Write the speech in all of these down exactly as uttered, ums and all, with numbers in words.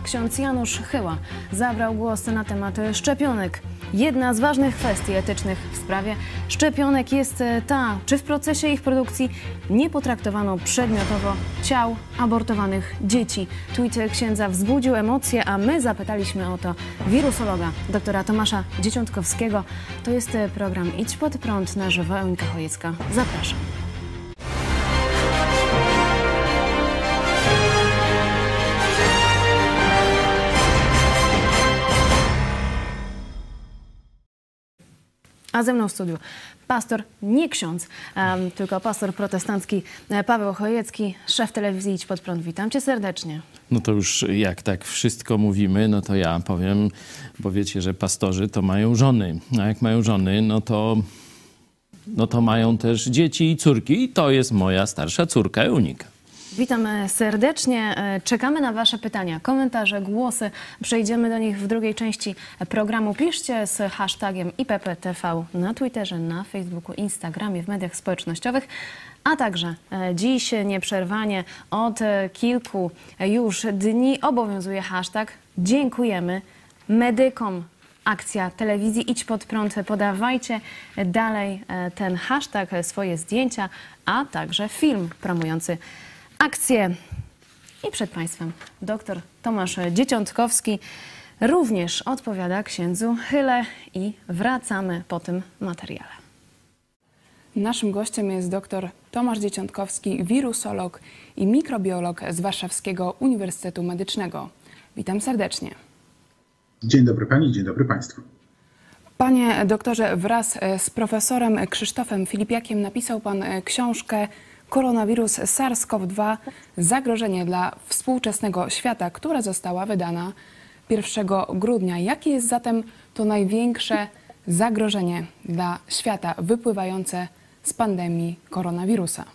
ksiądz Janusz Chyła zabrał głos na temat szczepionek. Jedna z ważnych kwestii etycznych w sprawie szczepionek jest ta, czy w procesie ich produkcji nie potraktowano przedmiotowo ciał abortowanych dzieci. Tweet księdza wzbudził emocje, a my zapytaliśmy o to wirusologa, doktora Tomasza Dzieciątkowskiego. To jest program Idź Pod Prąd na żywo. Eunka Chojecka. Zapraszam. A ze mną w studiu pastor, nie ksiądz, um, tylko pastor protestancki Paweł Chojecki, szef telewizji Idź Pod Prąd. Witam cię serdecznie. No to już jak tak wszystko mówimy, no to ja powiem, bo wiecie, że pastorzy to mają żony. A jak mają żony, no to, no to mają też dzieci i córki. I to jest moja starsza córka Eunika. Witam serdecznie. Czekamy na wasze pytania, komentarze, głosy. Przejdziemy do nich w drugiej części programu. Piszcie z hashtagiem I P P T V na Twitterze, na Facebooku, Instagramie, w mediach społecznościowych. A także dziś nieprzerwanie od kilku już dni obowiązuje hashtag Dziękujemy medykom. Akcja telewizji Idź Pod Prąd. Podawajcie dalej ten hashtag, swoje zdjęcia, a także film promujący akcję. I przed Państwem doktor Tomasz Dzieciątkowski również odpowiada księdzu Chyle i wracamy po tym materiale. Naszym gościem jest dr Tomasz Dzieciątkowski, wirusolog i mikrobiolog z Warszawskiego Uniwersytetu Medycznego. Witam serdecznie. Dzień dobry Pani, dzień dobry Państwu. Panie doktorze, wraz z profesorem Krzysztofem Filipiakiem napisał Pan książkę Koronawirus SARS CoV dwa – zagrożenie dla współczesnego świata, która została wydana pierwszego grudnia. Jakie jest zatem to największe zagrożenie dla świata wypływające z pandemii koronawirusa?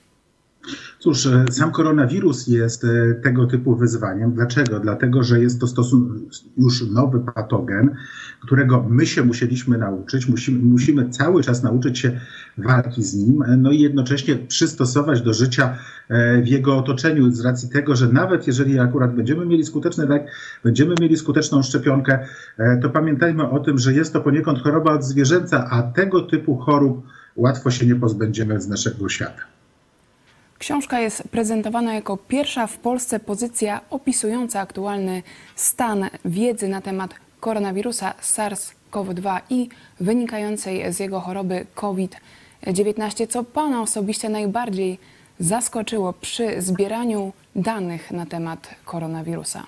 Cóż, sam koronawirus jest tego typu wyzwaniem. Dlaczego? Dlatego, że jest to stosunkowo już nowy patogen, którego my się musieliśmy nauczyć. Musimy, musimy cały czas nauczyć się walki z nim, no i jednocześnie przystosować do życia w jego otoczeniu z racji tego, że nawet jeżeli akurat będziemy mieli skuteczny lek, będziemy mieli skuteczną szczepionkę, to pamiętajmy o tym, że jest to poniekąd choroba odzwierzęca, a tego typu chorób łatwo się nie pozbędziemy z naszego świata. Książka jest prezentowana jako pierwsza w Polsce pozycja opisująca aktualny stan wiedzy na temat koronawirusa SARS CoV dwa i wynikającej z jego choroby COVID dziewiętnaście. Co Pana osobiście najbardziej zaskoczyło przy zbieraniu danych na temat koronawirusa?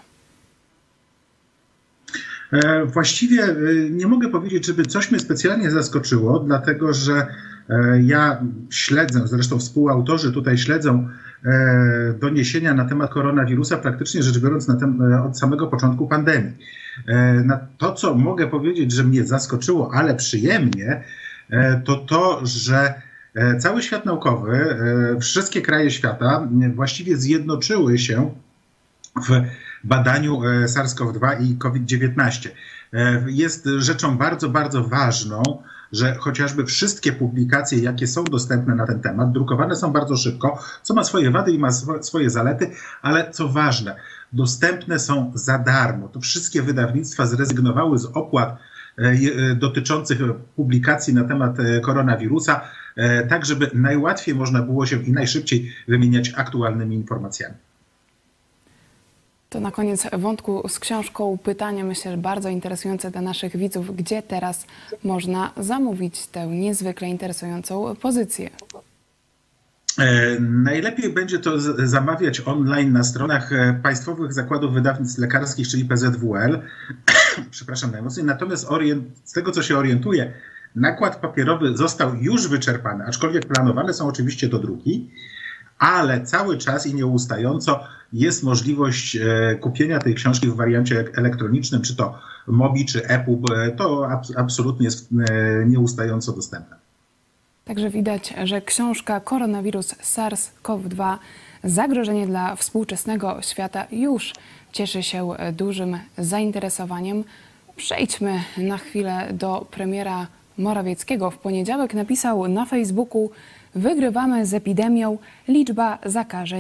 Właściwie nie mogę powiedzieć, żeby coś mnie specjalnie zaskoczyło, dlatego że ja śledzę, zresztą współautorzy tutaj śledzą doniesienia na temat koronawirusa, praktycznie rzecz biorąc na tem, od samego początku pandemii. To, co mogę powiedzieć, że mnie zaskoczyło, ale przyjemnie, to to, że cały świat naukowy, wszystkie kraje świata właściwie zjednoczyły się w badaniu SARS CoV dwa i COVID dziewiętnaście. Jest rzeczą bardzo, bardzo ważną, że chociażby wszystkie publikacje, jakie są dostępne na ten temat, drukowane są bardzo szybko, co ma swoje wady i ma swoje zalety, ale co ważne, dostępne są za darmo. To wszystkie wydawnictwa zrezygnowały z opłat dotyczących publikacji na temat koronawirusa, tak żeby najłatwiej można było się i najszybciej wymieniać aktualnymi informacjami. To na koniec wątku z książką pytanie, myślę, że bardzo interesujące dla naszych widzów. Gdzie teraz można zamówić tę niezwykle interesującą pozycję? E, najlepiej będzie to z, zamawiać online na stronach Państwowych Zakładów Wydawnictw Lekarskich, czyli P Z W L. Przepraszam najmocniej. Natomiast orient, z tego, co się orientuję, nakład papierowy został już wyczerpany, aczkolwiek planowane są oczywiście dodruki. Ale cały czas i nieustająco jest możliwość e, kupienia tej książki w wariancie elektronicznym, czy to Mobi, czy EPUB. To ab, absolutnie jest e, nieustająco dostępne. Także widać, że książka Koronawirus SARS CoV dwa – zagrożenie dla współczesnego świata już cieszy się dużym zainteresowaniem. Przejdźmy na chwilę do premiera Morawieckiego. W poniedziałek napisał na Facebooku: wygrywamy z epidemią, liczba zakażeń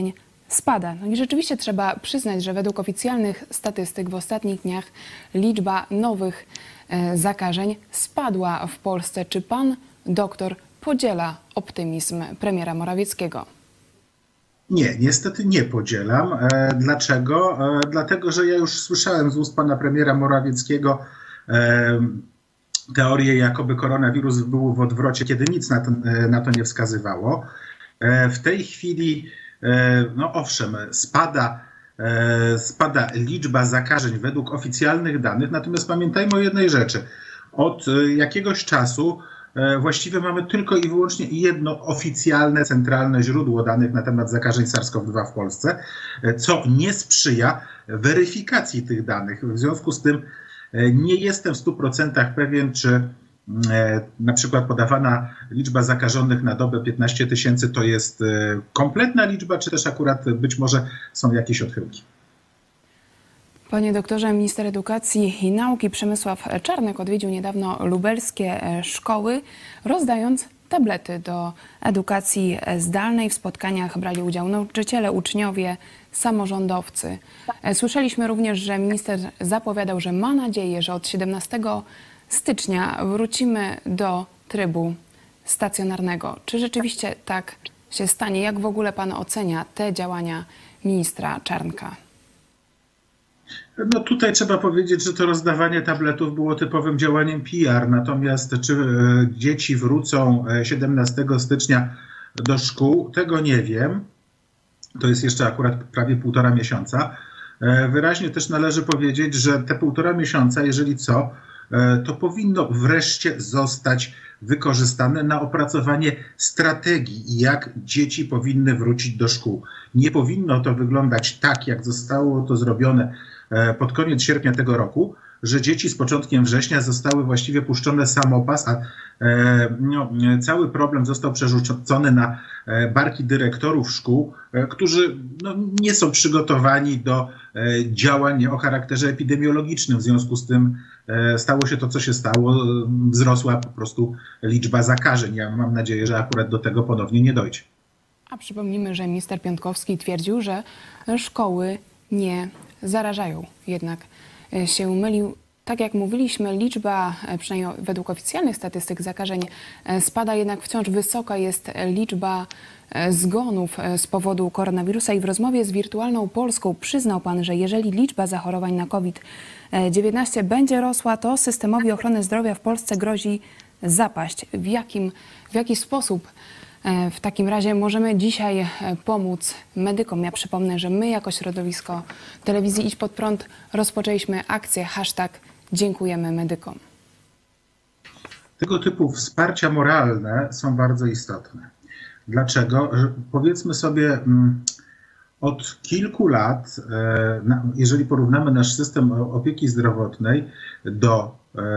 spada. No i rzeczywiście trzeba przyznać, że według oficjalnych statystyk w ostatnich dniach liczba nowych e, zakażeń spadła w Polsce. Czy pan doktor podziela optymizm premiera Morawieckiego? Nie, niestety nie podzielam. E, dlaczego? E, dlatego, że ja już słyszałem z ust pana premiera Morawieckiego e, teorię, jakoby koronawirus był w odwrocie, kiedy nic na to, na to nie wskazywało. E, w tej chwili, e, no owszem, spada, e, spada liczba zakażeń według oficjalnych danych, natomiast pamiętajmy o jednej rzeczy. Od jakiegoś czasu właściwie mamy tylko i wyłącznie jedno oficjalne, centralne źródło danych na temat zakażeń SARS-CoV dwa w Polsce, co nie sprzyja weryfikacji tych danych. W związku z tym nie jestem w stu procentach pewien, czy na przykład podawana liczba zakażonych na dobę piętnaście tysięcy to jest kompletna liczba, czy też akurat być może są jakieś odchyłki. Panie doktorze, minister edukacji i nauki Przemysław Czarnek odwiedził niedawno lubelskie szkoły, rozdając tablety do edukacji zdalnej. W spotkaniach brali udział nauczyciele, uczniowie, samorządowcy. Słyszeliśmy również, że minister zapowiadał, że ma nadzieję, że od siedemnastego stycznia wrócimy do trybu stacjonarnego. Czy rzeczywiście tak się stanie? Jak w ogóle pan ocenia te działania ministra Czarnka? No tutaj trzeba powiedzieć, że to rozdawanie tabletów było typowym działaniem P R, natomiast czy dzieci wrócą siedemnastego stycznia do szkół, tego nie wiem. To jest jeszcze akurat prawie półtora miesiąca. Wyraźnie też należy powiedzieć, że te półtora miesiąca, jeżeli co, to powinno wreszcie zostać wykorzystane na opracowanie strategii, jak dzieci powinny wrócić do szkół. Nie powinno to wyglądać tak, jak zostało to zrobione pod koniec sierpnia tego roku, że dzieci z początkiem września zostały właściwie puszczone samopas, a e, no, cały problem został przerzucony na barki dyrektorów szkół, e, którzy no, nie są przygotowani do e, działań o charakterze epidemiologicznym. W związku z tym e, stało się to, co się stało, wzrosła po prostu liczba zakażeń. Ja mam nadzieję, że akurat do tego ponownie nie dojdzie. A przypomnijmy, że minister Piontkowski twierdził, że szkoły nie zarażają. Jednak się mylił. Tak jak mówiliśmy, liczba, przynajmniej według oficjalnych statystyk zakażeń, spada, jednak wciąż wysoka jest liczba zgonów z powodu koronawirusa i w rozmowie z Wirtualną Polską przyznał pan, że jeżeli liczba zachorowań na COVID dziewiętnaście będzie rosła, to systemowi ochrony zdrowia w Polsce grozi zapaść. W jakim, w jaki sposób w takim razie możemy dzisiaj pomóc medykom? Ja przypomnę, że my jako środowisko telewizji Idź Pod Prąd rozpoczęliśmy akcję hashtag Dziękujemy medykom. Tego typu wsparcia moralne są bardzo istotne. Dlaczego? Powiedzmy sobie, od kilku lat, jeżeli porównamy nasz system opieki zdrowotnej do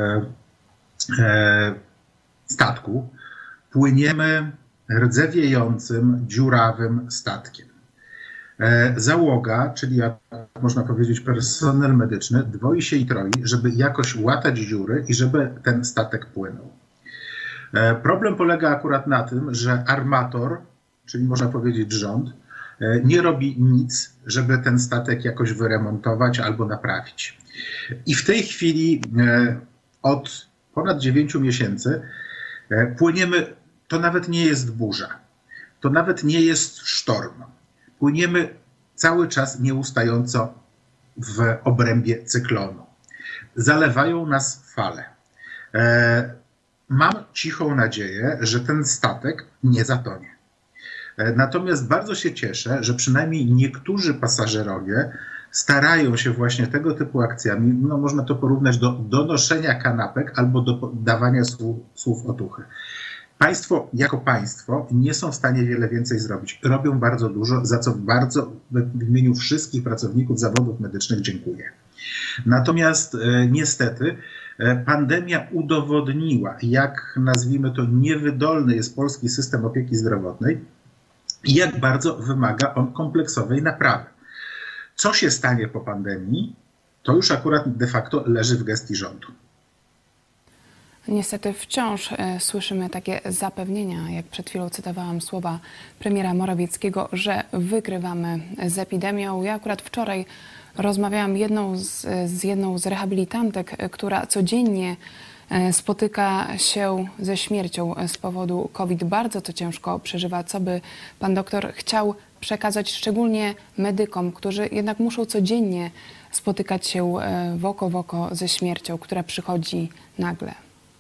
statku, płyniemy rdzewiejącym, dziurawym statkiem. Załoga, czyli jak można powiedzieć personel medyczny, dwoi się i troi, żeby jakoś łatać dziury i żeby ten statek płynął. Problem polega akurat na tym, że armator, czyli można powiedzieć rząd, nie robi nic, żeby ten statek jakoś wyremontować albo naprawić. I w tej chwili od ponad dziewięciu miesięcy płyniemy. To nawet nie jest burza, to nawet nie jest sztorm. Płyniemy cały czas nieustająco w obrębie cyklonu. Zalewają nas fale. E, mam cichą nadzieję, że ten statek nie zatonie. E, natomiast bardzo się cieszę, że przynajmniej niektórzy pasażerowie starają się właśnie tego typu akcjami, no można to porównać do donoszenia kanapek albo do dawania słów, słów otuchy. Państwo jako państwo nie są w stanie wiele więcej zrobić. Robią bardzo dużo, za co bardzo w imieniu wszystkich pracowników zawodów medycznych dziękuję. Natomiast e, niestety e, pandemia udowodniła, jak nazwijmy to niewydolny jest polski system opieki zdrowotnej i jak bardzo wymaga on kompleksowej naprawy. Co się stanie po pandemii, to już akurat de facto leży w gestii rządu. Niestety wciąż słyszymy takie zapewnienia, jak przed chwilą cytowałam słowa premiera Morawieckiego, że wygrywamy z epidemią. Ja akurat wczoraj rozmawiałam jedną z, z jedną z rehabilitantek, która codziennie spotyka się ze śmiercią z powodu COVID. Bardzo to ciężko przeżywa. Co by pan doktor chciał przekazać szczególnie medykom, którzy jednak muszą codziennie spotykać się w oko w oko ze śmiercią, która przychodzi nagle?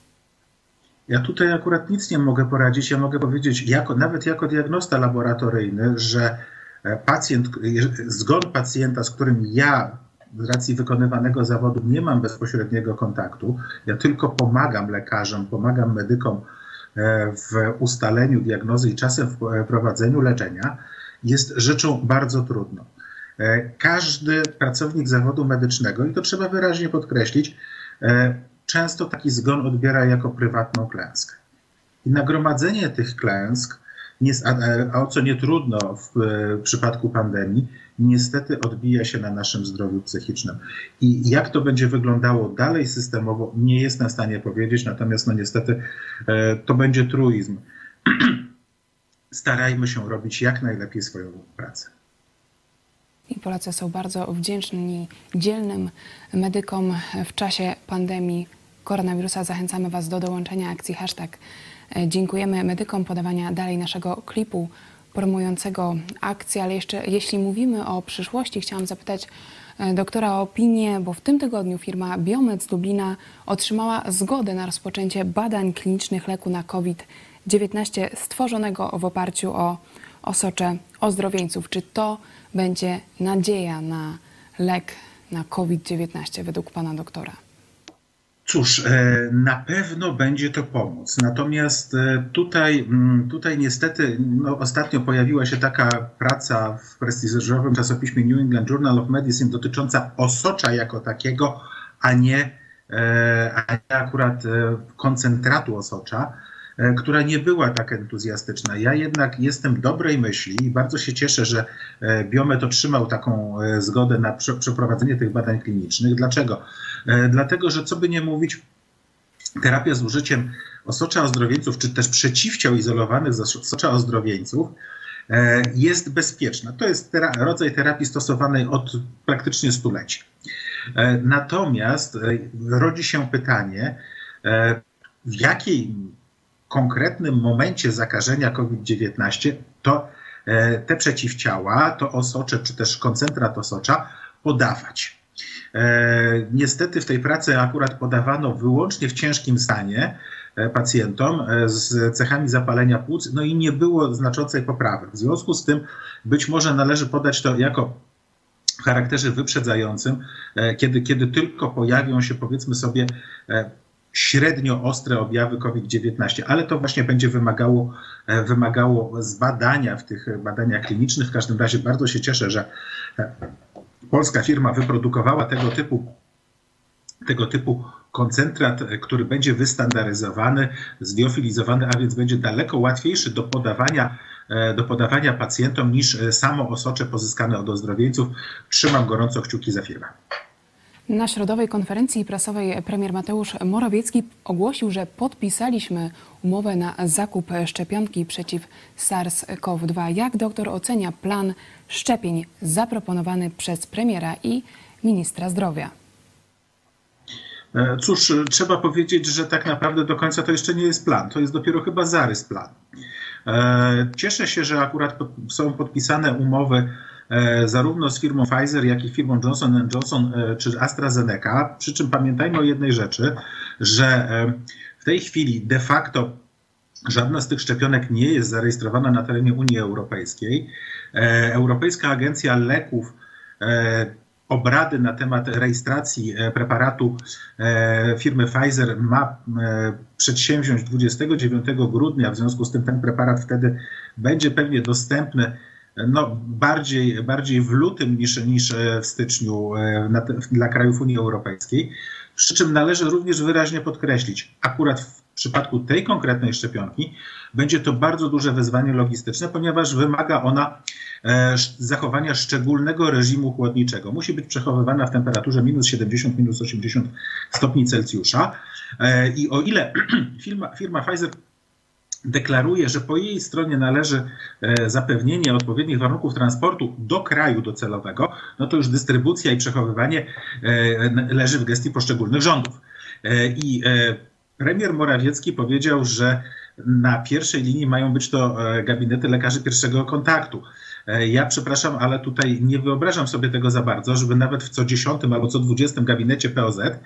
Ja tutaj akurat nic nie mogę poradzić. Ja mogę powiedzieć, jako, nawet jako diagnosta laboratoryjny, że pacjent, zgon pacjenta, z którym ja z racji wykonywanego zawodu nie mam bezpośredniego kontaktu, ja tylko pomagam lekarzom, pomagam medykom w ustaleniu diagnozy i czasem w prowadzeniu leczenia, jest rzeczą bardzo trudną. Każdy pracownik zawodu medycznego, i to trzeba wyraźnie podkreślić, często taki zgon odbiera jako prywatną klęskę. I nagromadzenie tych klęsk, a o co nie trudno w przypadku pandemii, niestety odbija się na naszym zdrowiu psychicznym. I jak to będzie wyglądało dalej systemowo, nie jestem w stanie powiedzieć, natomiast no niestety to będzie truizm. Starajmy się robić jak najlepiej swoją pracę. I Polacy są bardzo wdzięczni dzielnym medykom w czasie pandemii koronawirusa. Zachęcamy Was do dołączenia akcji hashtag. Dziękujemy medykom, podawania dalej naszego klipu promującego akcję, ale jeszcze jeśli mówimy o przyszłości, chciałam zapytać doktora o opinię, bo w tym tygodniu firma Biomed z Lublina otrzymała zgodę na rozpoczęcie badań klinicznych leku na COVID dziewiętnaście stworzonego w oparciu o osocze ozdrowieńców. Czy to będzie nadzieja na lek na COVID dziewiętnaście według pana doktora? Cóż, na pewno będzie to pomoc. Natomiast tutaj, tutaj niestety no, ostatnio pojawiła się taka praca w prestiżowym czasopiśmie New England Journal of Medicine dotycząca osocza jako takiego, a nie, a nie akurat koncentratu osocza, która nie była tak entuzjastyczna. Ja jednak jestem dobrej myśli i bardzo się cieszę, że Biomed otrzymał taką zgodę na przeprowadzenie tych badań klinicznych. Dlaczego? Dlatego, że co by nie mówić, terapia z użyciem osocza ozdrowieńców, czy też przeciwciał izolowanych z osocza ozdrowieńców jest bezpieczna. To jest tera- rodzaj terapii stosowanej od praktycznie stuleci. Natomiast rodzi się pytanie, w jakiej konkretnym momencie zakażenia COVID dziewiętnaście to te przeciwciała, to osocze, czy też koncentrat osocza podawać. Niestety w tej pracy akurat podawano wyłącznie w ciężkim stanie pacjentom z cechami zapalenia płuc, no i nie było znaczącej poprawy. W związku z tym być może należy podać to jako w charakterze wyprzedzającym, kiedy, kiedy tylko pojawią się, powiedzmy sobie, średnio ostre objawy COVID dziewiętnaście, ale to właśnie będzie wymagało, wymagało zbadania w tych badaniach klinicznych. W każdym razie bardzo się cieszę, że polska firma wyprodukowała tego typu, tego typu koncentrat, który będzie wystandaryzowany, zliofilizowany, a więc będzie daleko łatwiejszy do podawania, do podawania pacjentom niż samo osocze pozyskane od ozdrowieńców. Trzymam gorąco kciuki za firmę. Na środowej konferencji prasowej premier Mateusz Morawiecki ogłosił, że podpisaliśmy umowę na zakup szczepionki przeciw SARS-CoV dwa. Jak doktor ocenia plan szczepień zaproponowany przez premiera i ministra zdrowia? Cóż, trzeba powiedzieć, że tak naprawdę do końca to jeszcze nie jest plan. To jest dopiero chyba zarys planu. Cieszę się, że akurat są podpisane umowy zarówno z firmą Pfizer, jak i firmą Johnson and Johnson czy AstraZeneca. Przy czym pamiętajmy o jednej rzeczy, że w tej chwili de facto żadna z tych szczepionek nie jest zarejestrowana na terenie Unii Europejskiej. Europejska Agencja Leków obrady na temat rejestracji preparatu firmy Pfizer ma przedsięwziąć dwudziestego dziewiątego grudnia, w związku z tym ten preparat wtedy będzie pewnie dostępny no, bardziej, bardziej w lutym niż, niż w styczniu na te, dla krajów Unii Europejskiej. W Przy czym należy również wyraźnie podkreślić, akurat w przypadku tej konkretnej szczepionki będzie to bardzo duże wyzwanie logistyczne, ponieważ wymaga ona zachowania szczególnego reżimu chłodniczego. Musi być przechowywana w temperaturze minus siedemdziesiąt, minus osiemdziesiąt stopni Celsjusza. I o ile firma, firma Pfizer deklaruje, że po jej stronie należy zapewnienie odpowiednich warunków transportu do kraju docelowego, no to już dystrybucja i przechowywanie leży w gestii poszczególnych rządów. I premier Morawiecki powiedział, że na pierwszej linii mają być to gabinety lekarzy pierwszego kontaktu. Ja przepraszam, ale tutaj nie wyobrażam sobie tego za bardzo, żeby nawet w co dziesiątym albo co dwudziestym gabinecie P O Z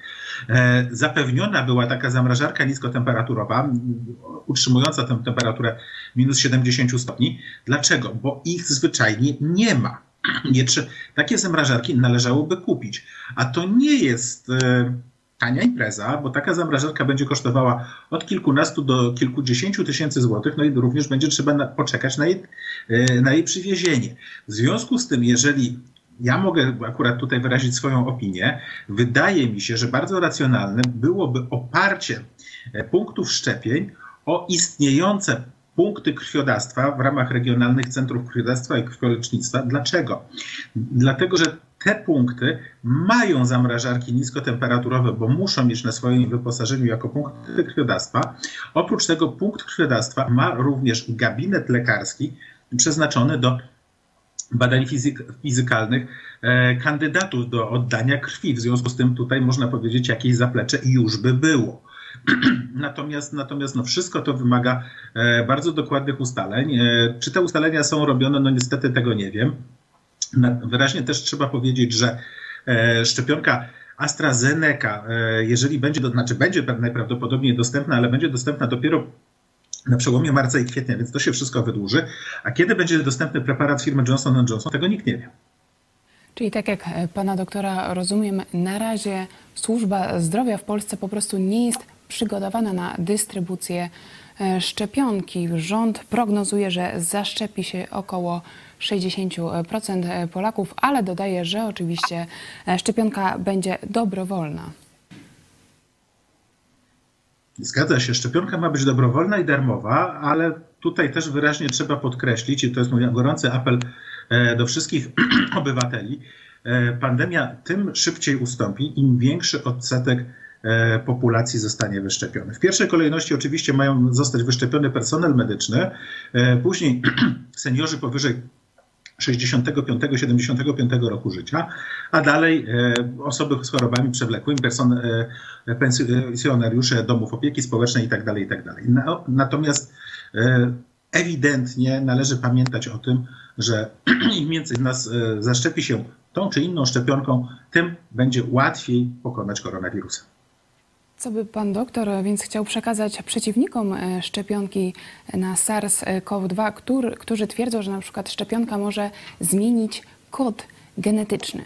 zapewniona była taka zamrażarka niskotemperaturowa, utrzymująca tę temperaturę minus siedemdziesiąt stopni. Dlaczego? Bo ich zwyczajnie nie ma. Nie, takie zamrażarki należałoby kupić, a to nie jest tania impreza, bo taka zamrażarka będzie kosztowała od kilkunastu do kilkudziesięciu tysięcy złotych, no i również będzie trzeba na, poczekać na jej, na jej przywiezienie. W związku z tym, jeżeli ja mogę akurat tutaj wyrazić swoją opinię, wydaje mi się, że bardzo racjonalne byłoby oparcie punktów szczepień o istniejące punkty krwiodawstwa w ramach regionalnych centrów krwiodawstwa i krwiolecznictwa. Dlaczego? Dlatego, że te punkty mają zamrażarki niskotemperaturowe, bo muszą mieć na swoim wyposażeniu jako punkty krwiodawstwa. Oprócz tego punkt krwiodawstwa ma również gabinet lekarski przeznaczony do badań fizyk fizykalnych e, kandydatów do oddania krwi. W związku z tym tutaj można powiedzieć, jakieś zaplecze już by było. Natomiast, natomiast no wszystko to wymaga e, bardzo dokładnych ustaleń. E, czy te ustalenia są robione? No niestety tego nie wiem. Wyraźnie też trzeba powiedzieć, że szczepionka AstraZeneca, jeżeli będzie, to znaczy będzie najprawdopodobniej dostępna, ale będzie dostępna dopiero na przełomie marca i kwietnia, więc to się wszystko wydłuży. A kiedy będzie dostępny preparat firmy Johnson and Johnson, tego nikt nie wie. Czyli tak jak pana doktora rozumiem, na razie służba zdrowia w Polsce po prostu nie jest przygotowana na dystrybucję szczepionki. Rząd prognozuje, że zaszczepi się około sześćdziesiąt procent Polaków, ale dodaje, że oczywiście szczepionka będzie dobrowolna. Zgadza się, szczepionka ma być dobrowolna i darmowa, ale tutaj też wyraźnie trzeba podkreślić, i to jest mój gorący apel do wszystkich obywateli, pandemia tym szybciej ustąpi, im większy odsetek populacji zostanie wyszczepiony. W pierwszej kolejności oczywiście mają zostać wyszczepiony personel medyczny, później seniorzy powyżej sześćdziesiątego piątego siedemdziesiątego piątego roku życia, a dalej osoby z chorobami przewlekłymi, person, pensjonariusze domów opieki społecznej itd. itd. Natomiast ewidentnie należy pamiętać o tym, że im więcej z nas zaszczepi się tą czy inną szczepionką, tym będzie łatwiej pokonać koronawirusa. Co by pan doktor więc chciał przekazać przeciwnikom szczepionki na SARS CoV dwa, który, którzy twierdzą, że na przykład szczepionka może zmienić kod genetyczny?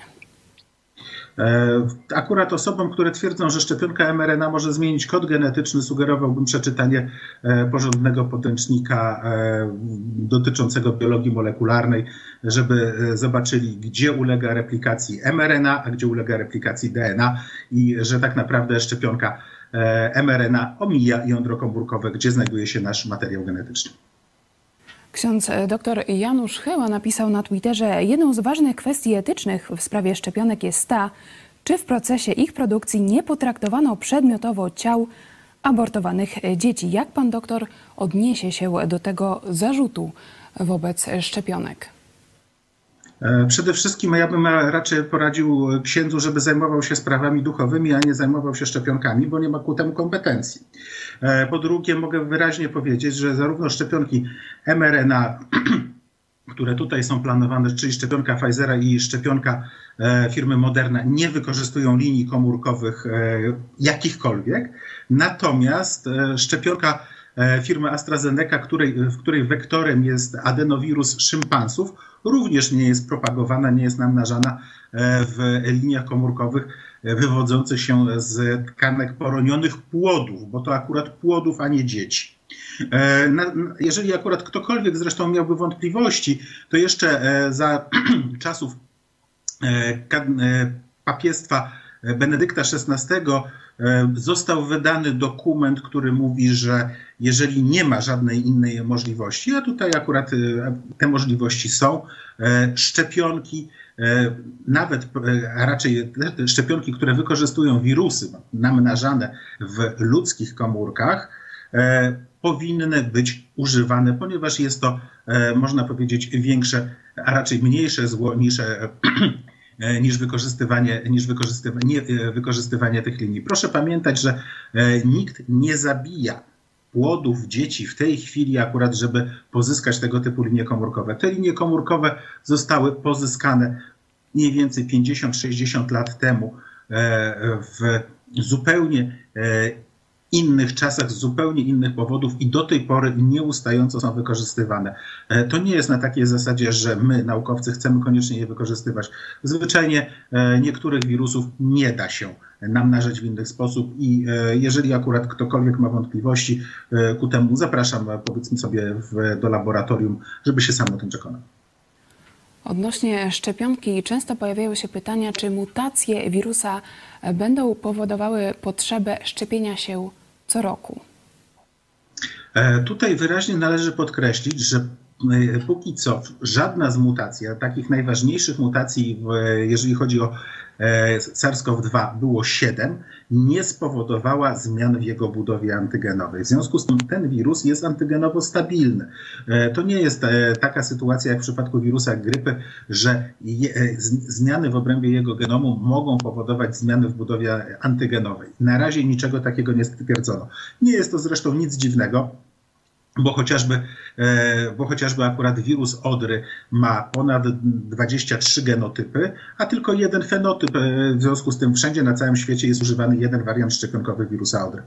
Akurat osobom, które twierdzą, że szczepionka em er en a może zmienić kod genetyczny, sugerowałbym przeczytanie porządnego podręcznika dotyczącego biologii molekularnej, żeby zobaczyli, gdzie ulega replikacji em er en a, a gdzie ulega replikacji de en a i że tak naprawdę szczepionka em er en a omija jądro komórkowe, gdzie znajduje się nasz materiał genetyczny. Ksiądz dr Janusz Chyła napisał na Twitterze: jedną z ważnych kwestii etycznych w sprawie szczepionek jest ta, czy w procesie ich produkcji nie potraktowano przedmiotowo ciał abortowanych dzieci. Jak pan doktor odniesie się do tego zarzutu wobec szczepionek? Przede wszystkim ja bym raczej poradził księdzu, żeby zajmował się sprawami duchowymi, a nie zajmował się szczepionkami, bo nie ma ku temu kompetencji. Po drugie, mogę wyraźnie powiedzieć, że zarówno szczepionki em er en a, które tutaj są planowane, czyli szczepionka Pfizera i szczepionka firmy Moderna, nie wykorzystują linii komórkowych jakichkolwiek. Natomiast szczepionka firmy AstraZeneca, której, w której wektorem jest adenowirus szympansów, również nie jest propagowana, nie jest namnażana w liniach komórkowych wywodzących się z tkanek poronionych płodów, bo to akurat płodów, a nie dzieci. Jeżeli akurat ktokolwiek zresztą miałby wątpliwości, to jeszcze za czasów papiestwa Benedykta szesnastego został wydany dokument, który mówi, że jeżeli nie ma żadnej innej możliwości, a tutaj akurat te możliwości są, szczepionki, nawet, a raczej szczepionki, które wykorzystują wirusy namnażane w ludzkich komórkach, powinny być używane, ponieważ jest to, można powiedzieć, większe, a raczej mniejsze zło niż, niż, wykorzystywanie, niż wykorzystywanie, wykorzystywanie tych linii. Proszę pamiętać, że nikt nie zabija płodów dzieci w tej chwili akurat, żeby pozyskać tego typu linie komórkowe. Te linie komórkowe zostały pozyskane mniej więcej pięćdziesiąt sześćdziesiąt lat temu w zupełnie innych czasach, z zupełnie innych powodów i do tej pory nieustająco są wykorzystywane. To nie jest na takiej zasadzie, że my, naukowcy, chcemy koniecznie je wykorzystywać. Zwyczajnie niektórych wirusów nie da się namnażać w inny sposób i jeżeli akurat ktokolwiek ma wątpliwości ku temu, zapraszam, powiedzmy sobie, w, do laboratorium, żeby się sam o tym przekonał. Odnośnie szczepionki często pojawiają się pytania, czy mutacje wirusa będą powodowały potrzebę szczepienia się co roku? Tutaj wyraźnie należy podkreślić, że póki co żadna z mutacji, a takich najważniejszych mutacji, jeżeli chodzi o SARS-CoV dwa, było siedem, nie spowodowała zmian w jego budowie antygenowej. W związku z tym ten wirus jest antygenowo stabilny. To nie jest taka sytuacja jak w przypadku wirusa grypy, że je, zmiany w obrębie jego genomu mogą powodować zmiany w budowie antygenowej. Na razie niczego takiego nie stwierdzono. Nie jest to zresztą nic dziwnego, bo chociażby, bo chociażby akurat wirus odry ma ponad dwadzieścia trzy genotypy, a tylko jeden fenotyp. W związku z tym wszędzie na całym świecie jest używany jeden wariant szczepionkowy wirusa odry.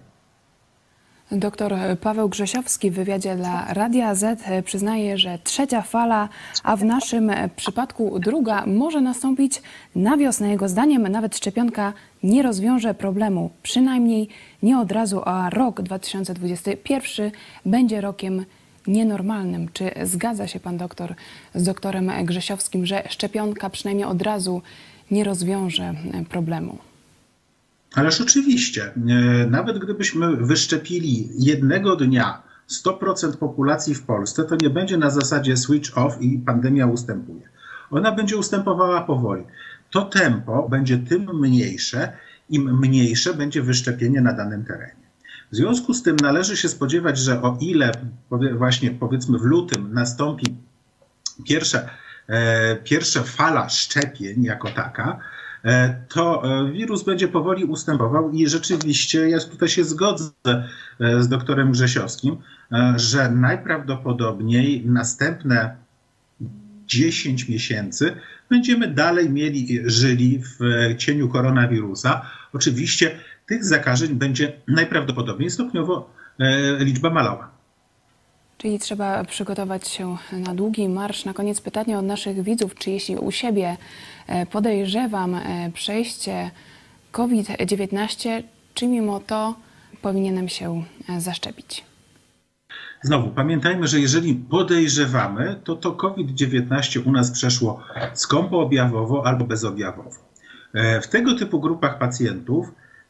Doktor Paweł Grzesiowski w wywiadzie dla Radia Z przyznaje, że trzecia fala, a w naszym przypadku druga, może nastąpić na wiosnę. Jego zdaniem nawet szczepionka nie rozwiąże problemu, przynajmniej nie od razu, a rok dwa tysiące dwudziesty pierwszy będzie rokiem nienormalnym. Czy zgadza się pan doktor z doktorem Grzesiowskim, że szczepionka przynajmniej od razu nie rozwiąże problemu? Ależ oczywiście, nawet gdybyśmy wyszczepili jednego dnia sto procent populacji w Polsce, to nie będzie na zasadzie switch off i pandemia ustępuje. Ona będzie ustępowała powoli. To tempo będzie tym mniejsze, im mniejsze będzie wyszczepienie na danym terenie. W związku z tym należy się spodziewać, że o ile właśnie powiedzmy w lutym nastąpi pierwsza, e, pierwsza fala szczepień jako taka, to wirus będzie powoli ustępował i rzeczywiście ja tutaj się zgodzę z doktorem Grzesiowskim, że najprawdopodobniej następne dziesięć miesięcy będziemy dalej mieli, żyli w cieniu koronawirusa. Oczywiście tych zakażeń będzie najprawdopodobniej stopniowo liczba malała. Czyli trzeba przygotować się na długi marsz. Na koniec pytanie od naszych widzów, czy jeśli u siebie podejrzewam przejście COVID dziewiętnaście, czy mimo to powinienem się zaszczepić? Znowu, pamiętajmy, że jeżeli podejrzewamy, to to COVID dziewiętnaście u nas przeszło skąpoobjawowo albo bezobjawowo. W tego typu grupach pacjentów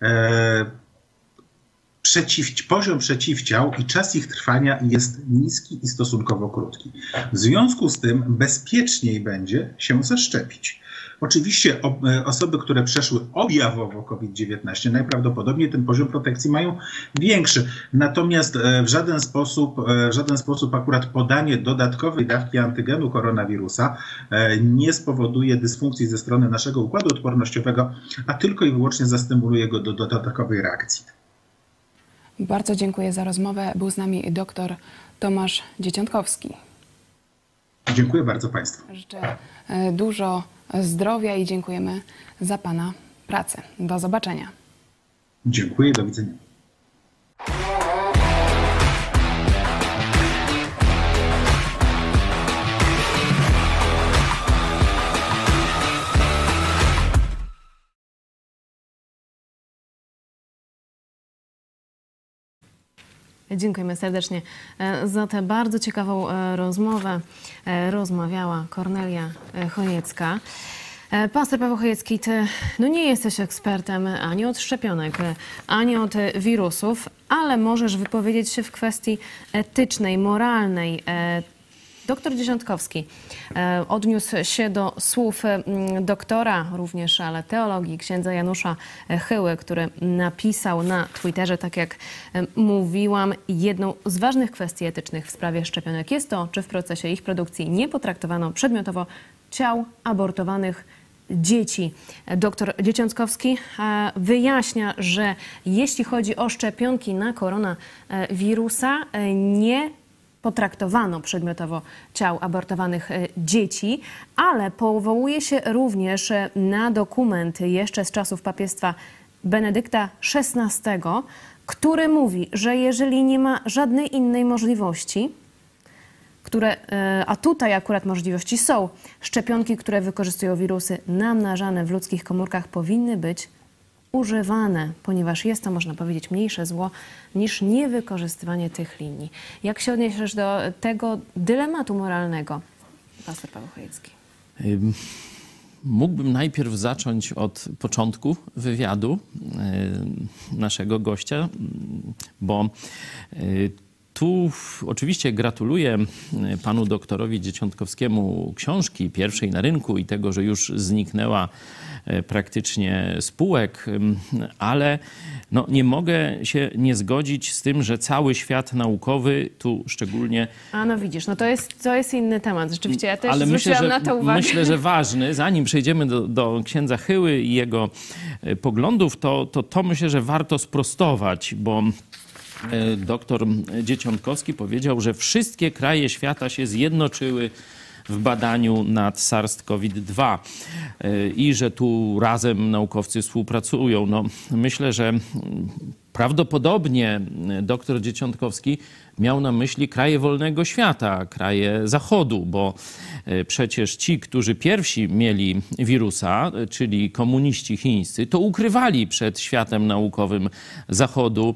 Przeciw, poziom przeciwciał i czas ich trwania jest niski i stosunkowo krótki. W związku z tym bezpieczniej będzie się zaszczepić. Oczywiście o, osoby, które przeszły objawowo COVID dziewiętnaście, najprawdopodobniej ten poziom protekcji mają większy. Natomiast w żaden sposób, w żaden sposób akurat podanie dodatkowej dawki antygenu koronawirusa nie spowoduje dysfunkcji ze strony naszego układu odpornościowego, a tylko i wyłącznie zastymuluje go do dodatkowej reakcji. Bardzo dziękuję za rozmowę. Był z nami dr Tomasz Dzieciątkowski. Dziękuję bardzo Państwu. Życzę dużo zdrowia i dziękujemy za Pana pracę. Do zobaczenia. Dziękuję, do widzenia. Dziękujemy serdecznie za tę bardzo ciekawą rozmowę. Rozmawiała Kornelia Chojecka. Pastor Paweł Chojecki, ty no nie jesteś ekspertem ani od szczepionek, ani od wirusów, ale możesz wypowiedzieć się w kwestii etycznej, moralnej. Doktor Dzieciątkowski odniósł się do słów doktora również, ale teologii, księdza Janusza Chyły, który napisał na Twitterze, tak jak mówiłam, jedną z ważnych kwestii etycznych w sprawie szczepionek jest to, czy w procesie ich produkcji nie potraktowano przedmiotowo ciał abortowanych dzieci. Doktor Dzieciątkowski wyjaśnia, że jeśli chodzi o szczepionki na koronawirusa, nie potraktowano przedmiotowo ciał abortowanych dzieci, ale powołuje się również na dokument jeszcze z czasów papiestwa Benedykta szesnastego, który mówi, że jeżeli nie ma żadnej innej możliwości, które, a tutaj akurat możliwości są, szczepionki, które wykorzystują wirusy namnażane w ludzkich komórkach, powinny być używane, ponieważ jest to, można powiedzieć, mniejsze zło niż niewykorzystywanie tych linii. Jak się odniesiesz do tego dylematu moralnego, pastor Paweł Chojecki? Mógłbym najpierw zacząć od początku wywiadu naszego gościa, bo tu oczywiście gratuluję panu doktorowi Dzieciątkowskiemu książki pierwszej na rynku i tego, że już zniknęła praktycznie spółek, ale no nie mogę się nie zgodzić z tym, że cały świat naukowy, tu szczególnie... A no widzisz, no to jest, to jest inny temat. Rzeczywiście ja też ale zwróciłam myślę, na to uwagę. Myślę, że ważny, zanim przejdziemy do, do księdza Chyły i jego poglądów, to, to to myślę, że warto sprostować, bo doktor Dzieciątkowski powiedział, że wszystkie kraje świata się zjednoczyły w badaniu nad SARS-CoV dwa i że tu razem naukowcy współpracują. No, myślę, że prawdopodobnie doktor Dzieciątkowski miał na myśli kraje wolnego świata, kraje Zachodu, bo przecież ci, którzy pierwsi mieli wirusa, czyli komuniści chińscy, to ukrywali przed światem naukowym Zachodu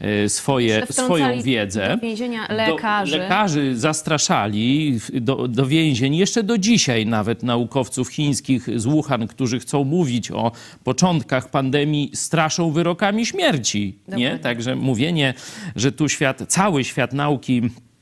swoje, swoją wiedzę. Do więzienia lekarzy. Do, lekarzy zastraszali do, do więzień. Jeszcze do dzisiaj nawet naukowców chińskich z Wuhan, którzy chcą mówić o początkach pandemii, straszą wyrokami śmierci. Nie? Także mówienie, że tu świat, cały świat nauki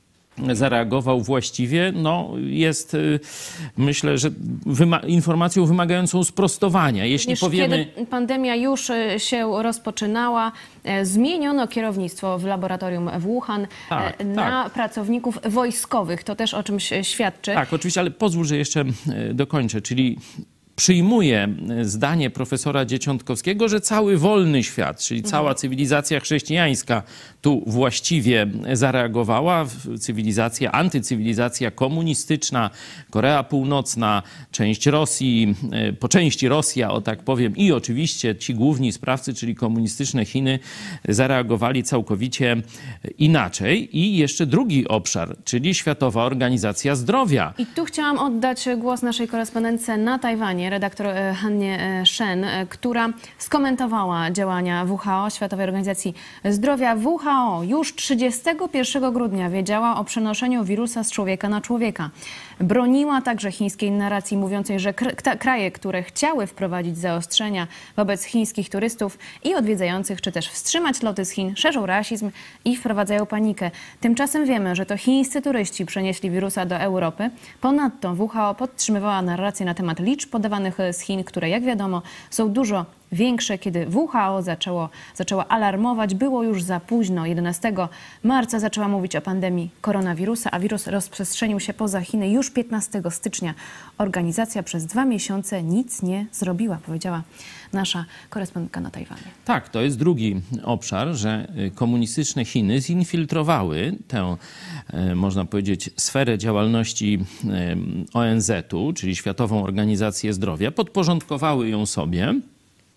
zareagował właściwie, no jest, myślę, że wyma- informacją wymagającą sprostowania. Jeśli Wiesz, powiemy... Kiedy pandemia już się rozpoczynała, zmieniono kierownictwo w laboratorium w Wuhan tak, na tak. pracowników wojskowych. To też o czymś świadczy. Tak, oczywiście, ale pozwól, że jeszcze dokończę. Czyli przyjmuję zdanie profesora Dzieciątkowskiego, że cały wolny świat, czyli cała cywilizacja chrześcijańska tu właściwie zareagowała. Cywilizacja, antycywilizacja komunistyczna, Korea Północna, część Rosji, po części Rosja, o tak powiem, i oczywiście ci główni sprawcy, czyli komunistyczne Chiny, zareagowali całkowicie inaczej. I jeszcze drugi obszar, czyli Światowa Organizacja Zdrowia. I tu chciałam oddać głos naszej korespondentce na Tajwanie, redaktor Hannie Shen, która skomentowała działania W H O, Światowej Organizacji Zdrowia. W H O już trzydziestego pierwszego grudnia wiedziała o przenoszeniu wirusa z człowieka na człowieka. Broniła także chińskiej narracji mówiącej, że kraje, które chciały wprowadzić zaostrzenia wobec chińskich turystów i odwiedzających, czy też wstrzymać loty z Chin, szerzą rasizm i wprowadzają panikę. Tymczasem wiemy, że to chińscy turyści przenieśli wirusa do Europy. Ponadto W H O podtrzymywała narrację na temat liczb podawanych z Chin, które jak wiadomo są dużo większe. Kiedy W H O zaczęło, zaczęła alarmować, było już za późno. jedenastego marca zaczęła mówić o pandemii koronawirusa, a wirus rozprzestrzenił się poza Chiny już piętnastego stycznia. Organizacja przez dwa miesiące nic nie zrobiła, powiedziała nasza korespondentka na Tajwanie. Tak, to jest drugi obszar, że komunistyczne Chiny zinfiltrowały tę, można powiedzieć, sferę działalności O N Z u, czyli Światową Organizację Zdrowia, podporządkowały ją sobie.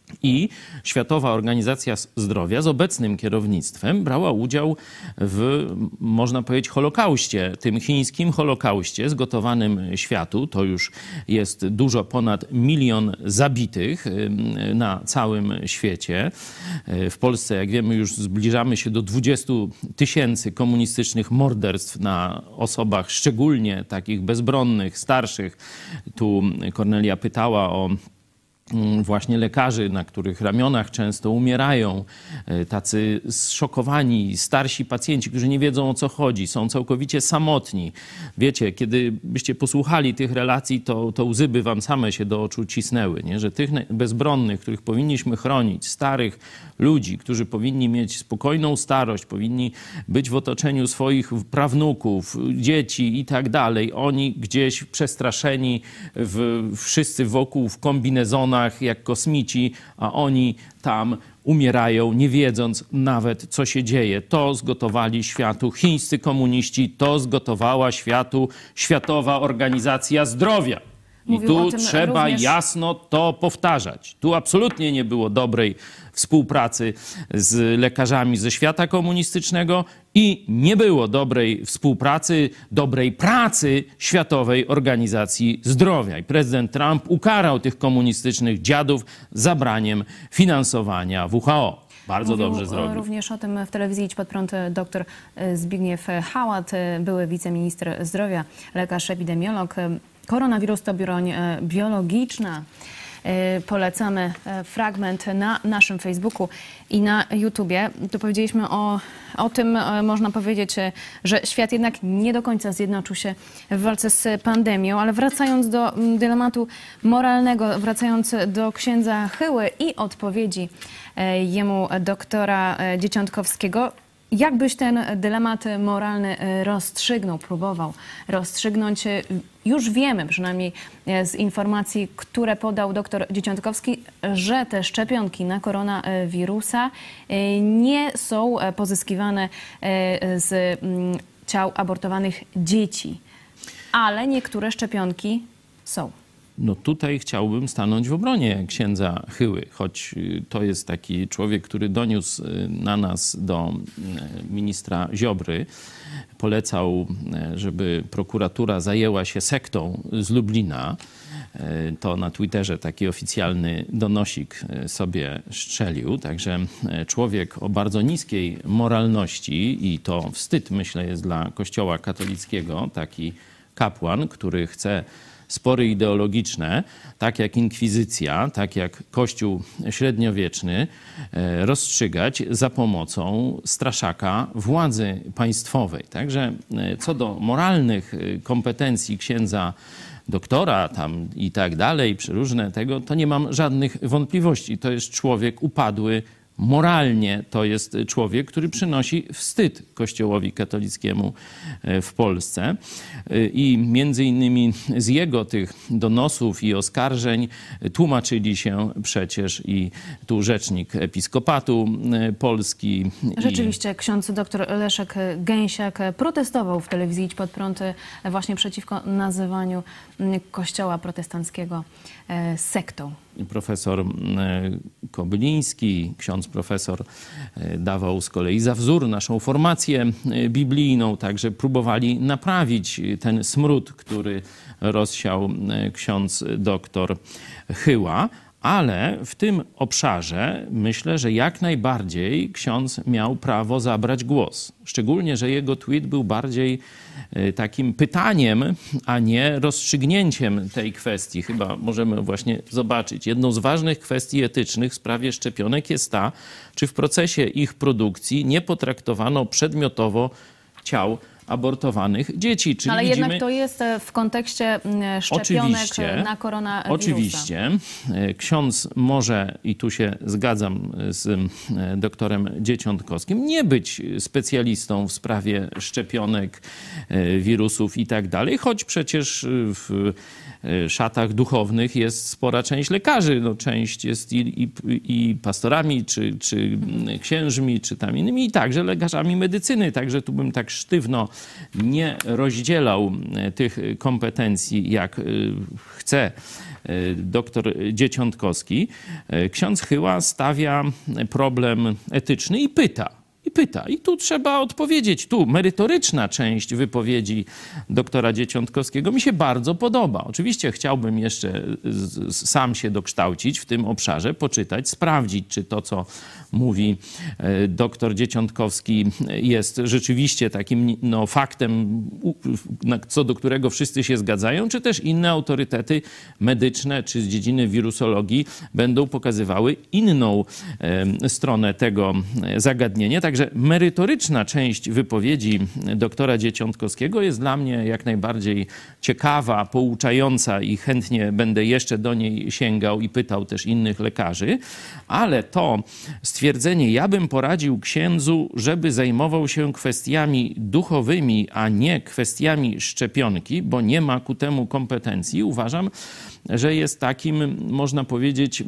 I Światowa Organizacja Zdrowia z obecnym kierownictwem brała udział w, można powiedzieć, Holokauście, tym chińskim Holokauście zgotowanym światu. To już jest dużo ponad milion zabitych na całym świecie. W Polsce, jak wiemy, już zbliżamy się do dwudziestu tysięcy komunistycznych morderstw na osobach szczególnie takich bezbronnych, starszych. Tu Kornelia pytała o właśnie lekarzy, na których ramionach często umierają, tacy zszokowani, starsi pacjenci, którzy nie wiedzą, o co chodzi, są całkowicie samotni. Wiecie, kiedy byście posłuchali tych relacji, to, to łzy by wam same się do oczu cisnęły, nie? Że tych bezbronnych, których powinniśmy chronić, starych ludzi, którzy powinni mieć spokojną starość, powinni być w otoczeniu swoich prawnuków, dzieci i tak dalej, oni gdzieś przestraszeni, w, wszyscy wokół w kombinezonach, jak kosmici, a oni tam umierają, nie wiedząc nawet, co się dzieje. To zgotowali światu chińscy komuniści, to zgotowała światu Światowa Organizacja Zdrowia. I Mówił tu o tym trzeba również... jasno to powtarzać. Tu absolutnie nie było dobrej współpracy z lekarzami ze świata komunistycznego i nie było dobrej współpracy, dobrej pracy Światowej Organizacji Zdrowia. I prezydent Trump ukarał tych komunistycznych dziadów zabraniem finansowania W H O. Bardzo Mówił dobrze zrobił. Również o tym w telewizji Idź Pod Prąd dr Zbigniew Hałat, były wiceminister zdrowia, lekarz epidemiolog. Koronawirus to broń biologiczna. Polecamy fragment na naszym Facebooku i na YouTubie. Tu powiedzieliśmy o, o tym, można powiedzieć, że świat jednak nie do końca zjednoczył się w walce z pandemią, ale wracając do dylematu moralnego, wracając do księdza Chyły i odpowiedzi jemu doktora Dzieciątkowskiego, jak byś ten dylemat moralny rozstrzygnął, próbował rozstrzygnąć? Już wiemy, przynajmniej z informacji, które podał doktor Dzieciątkowski, że te szczepionki na koronawirusa nie są pozyskiwane z ciał abortowanych dzieci, ale niektóre szczepionki są. No tutaj chciałbym stanąć w obronie księdza Chyły, choć to jest taki człowiek, który doniósł na nas do ministra Ziobry, polecał, żeby prokuratura zajęła się sektą z Lublina. To na Twitterze taki oficjalny donosik sobie strzelił. Także człowiek o bardzo niskiej moralności i to wstyd, myślę, jest dla Kościoła katolickiego, taki kapłan, który chce spory ideologiczne, tak jak inkwizycja, tak jak Kościół średniowieczny, rozstrzygać za pomocą straszaka władzy państwowej. Także co do moralnych kompetencji księdza doktora tam i tak dalej, przeróżne tego, to nie mam żadnych wątpliwości. To jest człowiek upadły moralnie, to jest człowiek, który przynosi wstyd Kościołowi katolickiemu w Polsce. I między innymi z jego tych donosów i oskarżeń tłumaczyli się przecież i tu rzecznik Episkopatu Polski. Rzeczywiście, i... ksiądz dr Leszek Gęsiak protestował w telewizji Idź Pod Prąd właśnie przeciwko nazywaniu Kościoła protestanckiego sektą. Profesor Kobyliński, ksiądz profesor, dawał z kolei za wzór naszą formację biblijną, także próbowali naprawić ten smród, który rozsiał ksiądz doktor Chyła. Ale w tym obszarze myślę, że jak najbardziej ksiądz miał prawo zabrać głos. Szczególnie, że jego tweet był bardziej takim pytaniem, a nie rozstrzygnięciem tej kwestii. Chyba możemy właśnie zobaczyć. Jedną z ważnych kwestii etycznych w sprawie szczepionek jest ta, czy w procesie ich produkcji nie potraktowano przedmiotowo ciał abortowanych dzieci. Czyli ale widzimy... jednak to jest w kontekście szczepionek oczywiście, na koronawirusa. Oczywiście. Ksiądz może, i tu się zgadzam z doktorem Dzieciątkowskim, nie być specjalistą w sprawie szczepionek, wirusów i tak dalej, choć przecież w szatach duchownych jest spora część lekarzy. No, część jest i, i, i pastorami, czy, czy księżmi, czy tam innymi, i także lekarzami medycyny. Także tu bym tak sztywno nie rozdzielał tych kompetencji, jak chce doktor Dzieciątkowski. Ksiądz Chyła stawia problem etyczny i pyta. I pyta. I tu trzeba odpowiedzieć. Tu merytoryczna część wypowiedzi doktora Dzieciątkowskiego mi się bardzo podoba. Oczywiście chciałbym jeszcze z, z, sam się dokształcić w tym obszarze, poczytać, sprawdzić, czy to, co mówi e, doktor Dzieciątkowski, jest rzeczywiście takim no, faktem, u, na, co do którego wszyscy się zgadzają, czy też inne autorytety medyczne, czy z dziedziny wirusologii będą pokazywały inną e, stronę tego zagadnienia. Także merytoryczna część wypowiedzi doktora Dzieciątkowskiego jest dla mnie jak najbardziej ciekawa, pouczająca i chętnie będę jeszcze do niej sięgał i pytał też innych lekarzy, ale to stwierdzenie, ja bym poradził księdzu, żeby zajmował się kwestiami duchowymi, a nie kwestiami szczepionki, bo nie ma ku temu kompetencji, uważam, że jest takim, można powiedzieć,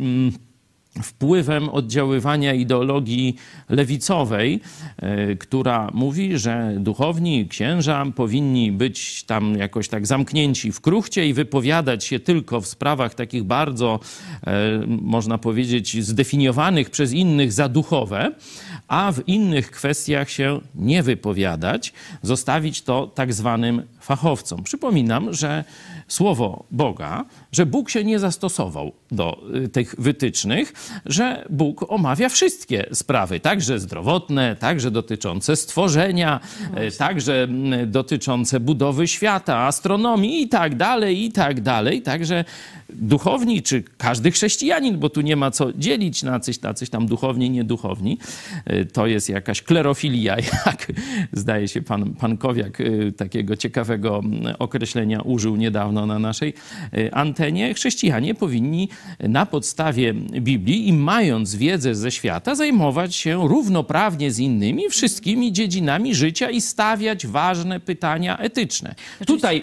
wpływem oddziaływania ideologii lewicowej, y, która mówi, że duchowni, księża powinni być tam jakoś tak zamknięci w kruchcie i wypowiadać się tylko w sprawach takich bardzo, y, można powiedzieć, zdefiniowanych przez innych za duchowe, a w innych kwestiach się nie wypowiadać, zostawić to tak zwanym fachowcom. Przypominam, że słowo Boga, że Bóg się nie zastosował do tych wytycznych, że Bóg omawia wszystkie sprawy, także zdrowotne, także dotyczące stworzenia, Właśnie. także dotyczące budowy świata, astronomii i tak dalej, i tak dalej. Także duchowni, czy każdy chrześcijanin, bo tu nie ma co dzielić na coś, na coś tam duchowni, nieduchowni. To jest jakaś klerofilia, jak zdaje się pan, pan Kowiak takiego ciekawego określenia użył niedawno na naszej antenie. Chrześcijanie powinni na podstawie Biblii i mając wiedzę ze świata zajmować się równoprawnie z innymi wszystkimi dziedzinami życia i stawiać ważne pytania etyczne. Oczywiście. Tutaj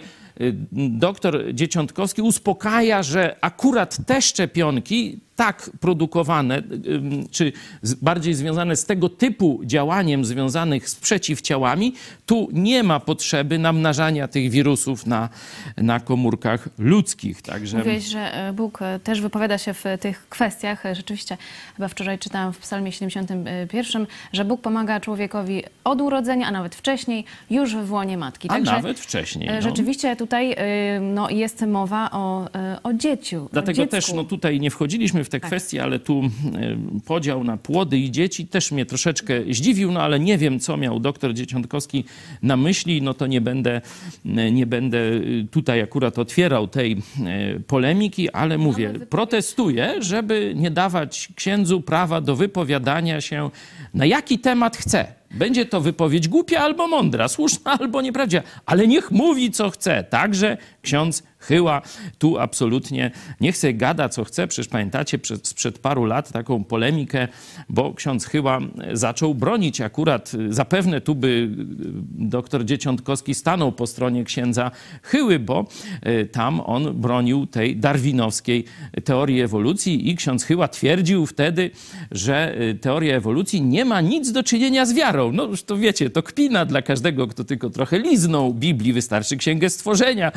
doktor Dzieciątkowski uspokaja, że akurat te szczepionki tak produkowane, czy bardziej związane z tego typu działaniem związanych z przeciwciałami, tu nie ma potrzeby namnażania tych wirusów na, na komórkach ludzkich. Także... Mówiłeś, że Bóg też wypowiada się w tych kwestiach. Rzeczywiście, chyba wczoraj czytałam w Psalmie siedemdziesiątym pierwszym, że Bóg pomaga człowiekowi od urodzenia, a nawet wcześniej, już w łonie matki. A Także nawet wcześniej. No. Rzeczywiście tutaj no, jest mowa o, o dzieciu. Dlatego o też no, tutaj nie wchodziliśmy w te tak. kwestie, ale tu podział na płody i dzieci też mnie troszeczkę zdziwił, no ale nie wiem, co miał doktor Dzieciątkowski na myśli, no to nie będę, nie będę tutaj akurat otwierał tej polemiki, ale mówię, protestuję, żeby nie dawać księdzu prawa do wypowiadania się na jaki temat chce. Będzie to wypowiedź głupia albo mądra, słuszna albo nieprawdziwa, ale niech mówi, co chce. Także ksiądz Chyła tu absolutnie niech sobie gada, co chce. Przecież pamiętacie przed, sprzed paru lat taką polemikę, bo ksiądz Chyła zaczął bronić akurat, zapewne tu by doktor Dzieciątkowski stanął po stronie księdza Chyły, bo tam on bronił tej darwinowskiej teorii ewolucji i ksiądz Chyła twierdził wtedy, że teoria ewolucji nie ma nic do czynienia z wiarą. No już to wiecie, to kpina dla każdego, kto tylko trochę liznął Biblii. Wystarczy Księgę Stworzenia,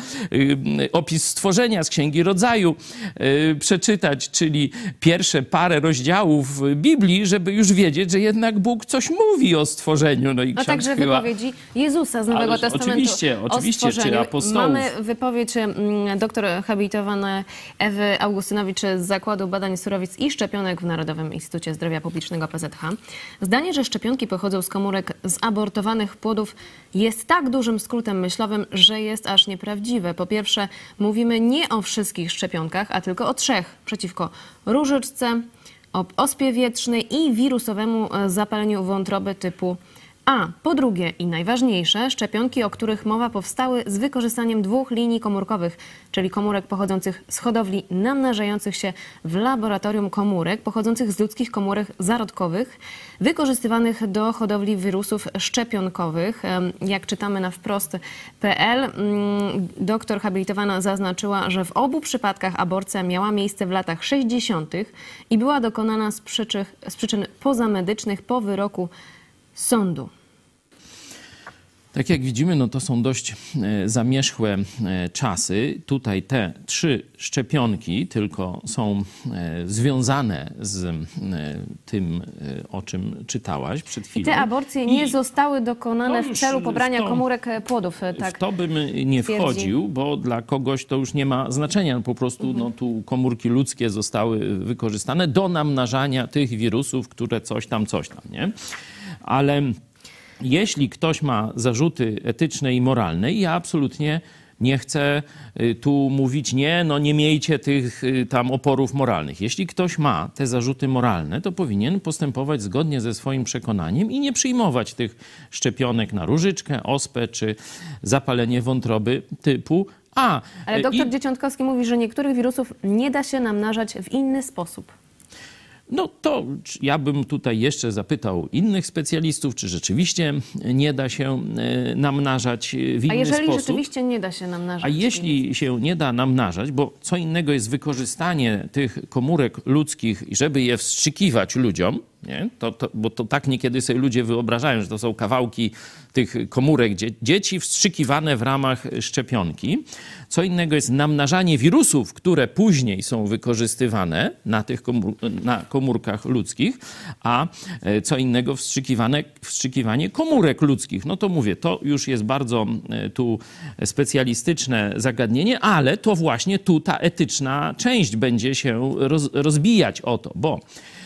opis stworzenia z Księgi Rodzaju yy, przeczytać, czyli pierwsze parę rozdziałów Biblii, żeby już wiedzieć, że jednak Bóg coś mówi o stworzeniu. No i a także Chyła... wypowiedzi Jezusa z Nowego Ależ Testamentu oczywiście, oczywiście, o stworzeniu. Czy apostołów. Mamy wypowiedź mm, doktor habilitowanej Ewy Augustynowicz z Zakładu Badań Surowiec i Szczepionek w Narodowym Instytucie Zdrowia Publicznego P Z H. Zdanie, że szczepionki pochodzą z komórek zabortowanych płodów jest tak dużym skrótem myślowym, że jest aż nieprawdziwe. Po pierwsze, mówimy nie o wszystkich szczepionkach, a tylko o trzech. Przeciwko różyczce, ospie wietrznej i wirusowemu zapaleniu wątroby typu A po drugie i najważniejsze, szczepionki, o których mowa, powstały z wykorzystaniem dwóch linii komórkowych, czyli komórek pochodzących z hodowli namnażających się w laboratorium komórek pochodzących z ludzkich komórek zarodkowych, wykorzystywanych do hodowli wirusów szczepionkowych. Jak czytamy na wprost kropka pe el, doktor habilitowana zaznaczyła, że w obu przypadkach aborcja miała miejsce w latach sześćdziesiątych i była dokonana z przyczyn, z przyczyn pozamedycznych po wyroku sądu. Tak jak widzimy, no to są dość e, zamierzchłe e, czasy. Tutaj te trzy szczepionki tylko są e, związane z e, tym, e, o czym czytałaś przed chwilą. I te aborcje nie I zostały dokonane w celu pobrania to, komórek płodów. Tak w to bym nie twierdzi. wchodził, bo dla kogoś to już nie ma znaczenia. Po prostu mhm. no, tu komórki ludzkie zostały wykorzystane do namnażania tych wirusów, które coś tam, coś tam, nie? Ale jeśli ktoś ma zarzuty etyczne i moralne, ja absolutnie nie chcę tu mówić nie, no nie miejcie tych tam oporów moralnych. Jeśli ktoś ma te zarzuty moralne, to powinien postępować zgodnie ze swoim przekonaniem i nie przyjmować tych szczepionek na różyczkę, ospę czy zapalenie wątroby typu A. Ale doktor I... Dzieciątkowski mówi, że niektórych wirusów nie da się namnażać w inny sposób. No to ja bym tutaj jeszcze zapytał innych specjalistów, czy rzeczywiście nie da się namnażać w inny sposób. A jeżeli sposób. rzeczywiście nie da się namnażać? A jeśli się nie da namnażać, bo co innego jest wykorzystanie tych komórek ludzkich, żeby je wstrzykiwać ludziom, nie? To, to, bo to tak niekiedy sobie ludzie wyobrażają, że to są kawałki tych komórek dzie dzieci wstrzykiwane w ramach szczepionki. Co innego jest namnażanie wirusów, które później są wykorzystywane na tych komór na komórkach ludzkich, a co innego wstrzykiwane, wstrzykiwanie komórek ludzkich. No to mówię, to już jest bardzo tu specjalistyczne zagadnienie, ale to właśnie tu ta etyczna część będzie się roz rozbijać o to, bo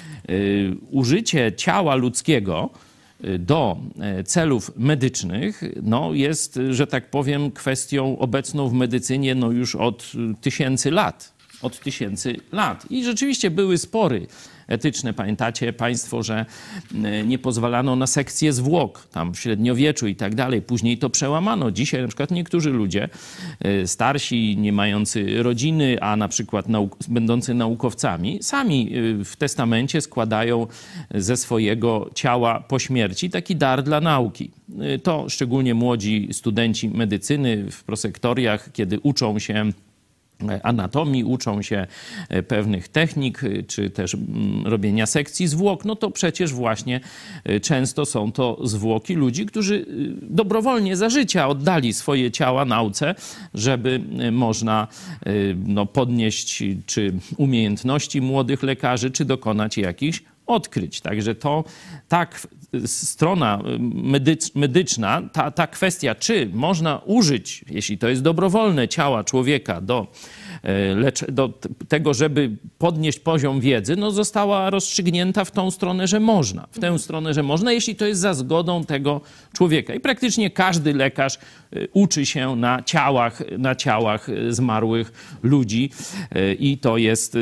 y, użycie ciała ludzkiego do celów medycznych no jest, że tak powiem, kwestią obecną w medycynie no już od tysięcy lat. Od tysięcy lat. I rzeczywiście były spory etyczne. Pamiętacie państwo, że nie pozwalano na sekcję zwłok tam w średniowieczu i tak dalej. Później to przełamano. Dzisiaj na przykład niektórzy ludzie starsi, nie mający rodziny, a na przykład nauk będący naukowcami, sami w testamencie składają ze swojego ciała po śmierci taki dar dla nauki. To szczególnie młodzi studenci medycyny w prosektoriach, kiedy uczą się anatomii, uczą się pewnych technik, czy też robienia sekcji zwłok, no to przecież właśnie często są to zwłoki ludzi, którzy dobrowolnie za życia oddali swoje ciała nauce, żeby można no, podnieść czy umiejętności młodych lekarzy, czy dokonać jakichś odkryć. Także to tak strona medycz, medyczna, ta, ta kwestia, czy można użyć, jeśli to jest dobrowolne, ciała człowieka do, lecz, do tego, żeby podnieść poziom wiedzy, no została rozstrzygnięta w tą stronę, że można. W tę stronę, że można, jeśli to jest za zgodą tego człowieka. I praktycznie każdy lekarz uczy się na ciałach, na ciałach zmarłych ludzi i to jest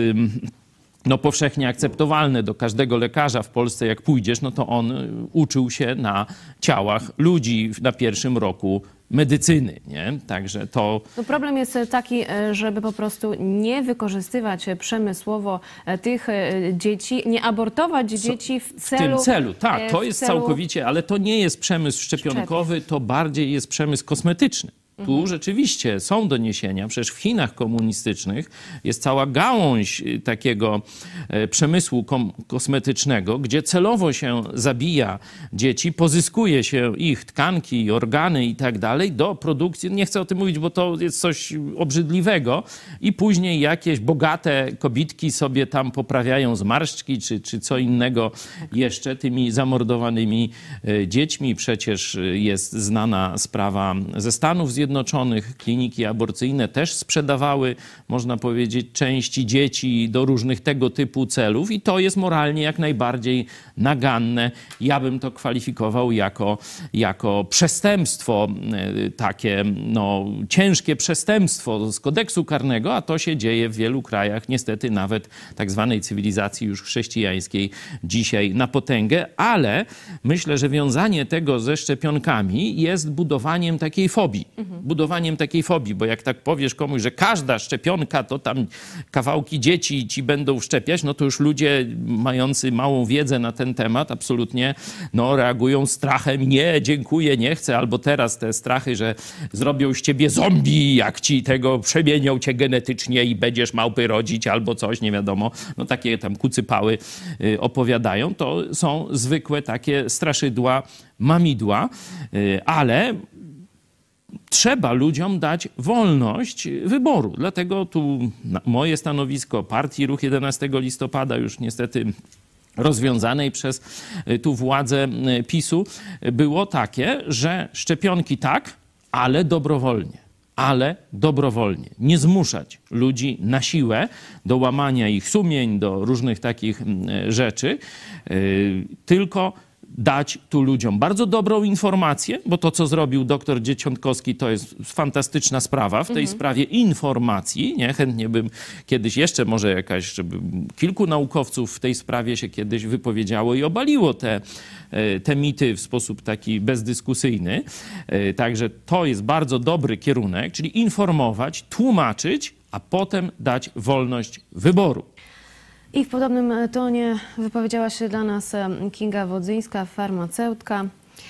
no powszechnie akceptowalne. Do każdego lekarza w Polsce, jak pójdziesz, no to on uczył się na ciałach ludzi na pierwszym roku medycyny, nie? Także to... No problem jest taki, żeby po prostu nie wykorzystywać przemysłowo tych dzieci, nie abortować dzieci w celu... W tym celu, tak, to jest celu... całkowicie, ale to nie jest przemysł szczepionkowy, to bardziej jest przemysł kosmetyczny. Tu mhm. rzeczywiście są doniesienia, przecież w Chinach komunistycznych jest cała gałąź takiego przemysłu kosmetycznego, gdzie celowo się zabija dzieci, pozyskuje się ich tkanki, organy i tak dalej do produkcji, nie chcę o tym mówić, bo to jest coś obrzydliwego i później jakieś bogate kobitki sobie tam poprawiają zmarszczki czy, czy co innego jeszcze tymi zamordowanymi dziećmi. Przecież jest znana sprawa ze Stanów Zjednoczonych, Zjednoczonych kliniki aborcyjne też sprzedawały, można powiedzieć, części dzieci do różnych tego typu celów i to jest moralnie jak najbardziej naganne. Ja bym to kwalifikował jako, jako przestępstwo, takie no, ciężkie przestępstwo z kodeksu karnego, a to się dzieje w wielu krajach, niestety nawet tak zwanej cywilizacji już chrześcijańskiej dzisiaj na potęgę, ale myślę, że wiązanie tego ze szczepionkami jest budowaniem takiej fobii. Mhm. Budowaniem takiej fobii, bo jak tak powiesz komuś, że każda szczepionka to tam kawałki dzieci ci będą wszczepiać, no to już ludzie mający małą wiedzę na ten temat absolutnie no, reagują strachem. Nie, dziękuję, nie chcę. Albo teraz te strachy, że zrobią z ciebie zombie, jak ci tego przemienią cię genetycznie i będziesz małpy rodzić albo coś, nie wiadomo. No takie tam kucypały y, opowiadają. To są zwykłe takie straszydła, mamidła, y, ale trzeba ludziom dać wolność wyboru. Dlatego tu moje stanowisko partii Ruch jedenastego listopada, już niestety rozwiązanej przez tu władzę PiSu, było takie, że szczepionki tak, ale dobrowolnie. Ale dobrowolnie. Nie zmuszać ludzi na siłę do łamania ich sumień, do różnych takich rzeczy, tylko dać tu ludziom bardzo dobrą informację, bo to, co zrobił doktor Dzieciątkowski, to jest fantastyczna sprawa w tej mhm. sprawie informacji. Nie? Chętnie bym kiedyś jeszcze może jakaś, żeby kilku naukowców w tej sprawie się kiedyś wypowiedziało i obaliło te, te mity w sposób taki bezdyskusyjny. Także to jest bardzo dobry kierunek, czyli informować, tłumaczyć, a potem dać wolność wyboru. I w podobnym tonie wypowiedziała się dla nas Kinga Wodzyńska, farmaceutka.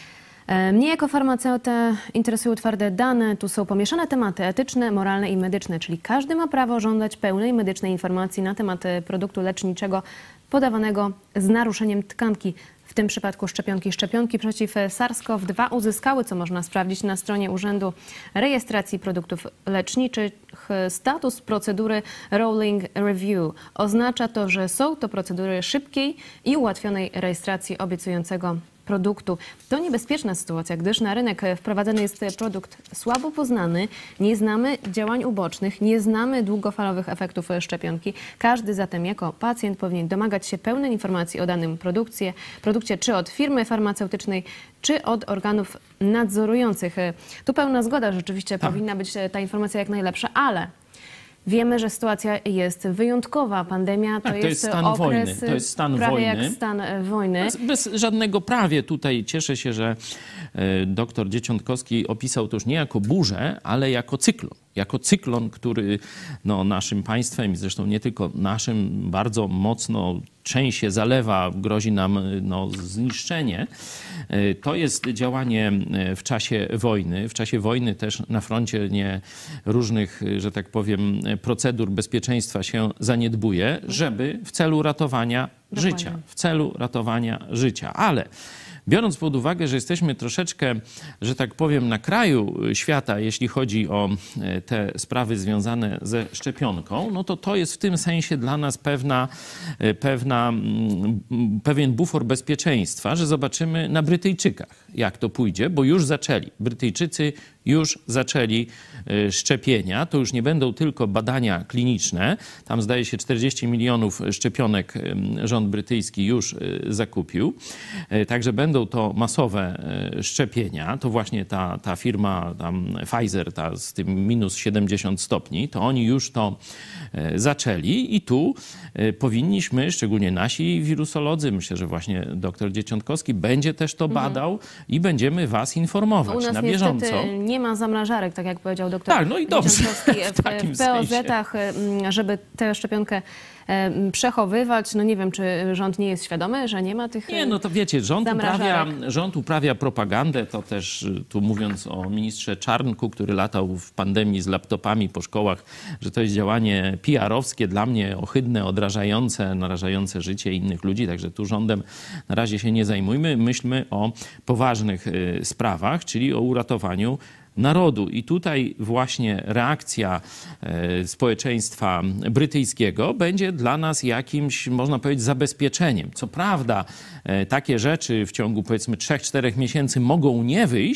Mnie jako farmaceutę interesują twarde dane. Tu są pomieszane tematy etyczne, moralne i medyczne, czyli każdy ma prawo żądać pełnej medycznej informacji na temat produktu leczniczego podawanego z naruszeniem tkanki. W tym przypadku szczepionki. Szczepionki przeciw SARS-CoV dwa uzyskały, co można sprawdzić na stronie Urzędu Rejestracji Produktów Leczniczych, status procedury Rolling Review. Oznacza to, że są to procedury szybkiej i ułatwionej rejestracji obiecującego produktu. To niebezpieczna sytuacja, gdyż na rynek wprowadzany jest produkt słabo poznany, nie znamy działań ubocznych, nie znamy długofalowych efektów szczepionki. Każdy zatem jako pacjent powinien domagać się pełnej informacji o danym produkcie, produkcie czy od firmy farmaceutycznej, czy od organów nadzorujących. Tu pełna zgoda, rzeczywiście tak. Powinna być ta informacja jak najlepsza, ale wiemy, że sytuacja jest wyjątkowa. Pandemia to, tak, to jest, jest stan okres wojny. To jest stan prawie wojny. jak stan wojny. Bez, bez żadnego prawie tutaj cieszę się, że e, doktor Dzieciątkowski opisał to już nie jako burzę, ale jako cyklon. Jako cyklon, który no, naszym państwem i zresztą nie tylko naszym bardzo mocno trzęsie, zalewa, grozi nam no, zniszczenie. To jest działanie w czasie wojny. W czasie wojny też na froncie nie różnych, że tak powiem, procedur bezpieczeństwa się zaniedbuje, żeby w celu ratowania Dokładnie. życia. W celu ratowania życia. Ale biorąc pod uwagę, że jesteśmy troszeczkę, że tak powiem, na kraju świata, jeśli chodzi o te sprawy związane ze szczepionką, no to to jest w tym sensie dla nas pewna, pewna, pewien bufor bezpieczeństwa, że zobaczymy na Brytyjczykach, jak to pójdzie, bo już zaczęli. Brytyjczycy już zaczęli szczepienia. To już nie będą tylko badania kliniczne. Tam zdaje się czterdzieści milionów szczepionek rząd brytyjski już zakupił. Także będą to masowe szczepienia. To właśnie ta, ta firma tam Pfizer, ta z tym minus siedemdziesiąt stopni, to oni już to zaczęli i tu powinniśmy, szczególnie nasi wirusolodzy, myślę, że właśnie doktor Dzieciątkowski będzie też to badał mhm. i będziemy was informować u nas na bieżąco. Nie ma zamrażarek, tak jak powiedział doktor tak, no i dobrze. Dzieciątkowski w, w P O Z-ach, żeby tę szczepionkę przechowywać. No nie wiem, czy rząd nie jest świadomy, że nie ma tych Nie, no to wiecie, rząd uprawia, rząd uprawia propagandę, to też tu mówiąc o ministrze Czarnku, który latał w pandemii z laptopami po szkołach, że to jest działanie P R-owskie, dla mnie ohydne, odrażające, narażające życie innych ludzi, także tu rządem na razie się nie zajmujmy. Myślmy o poważnych sprawach, czyli o uratowaniu narodu. I tutaj właśnie reakcja e, społeczeństwa brytyjskiego będzie dla nas jakimś, można powiedzieć, zabezpieczeniem. Co prawda e, takie rzeczy w ciągu powiedzmy trzech czterech miesięcy mogą nie wyjść,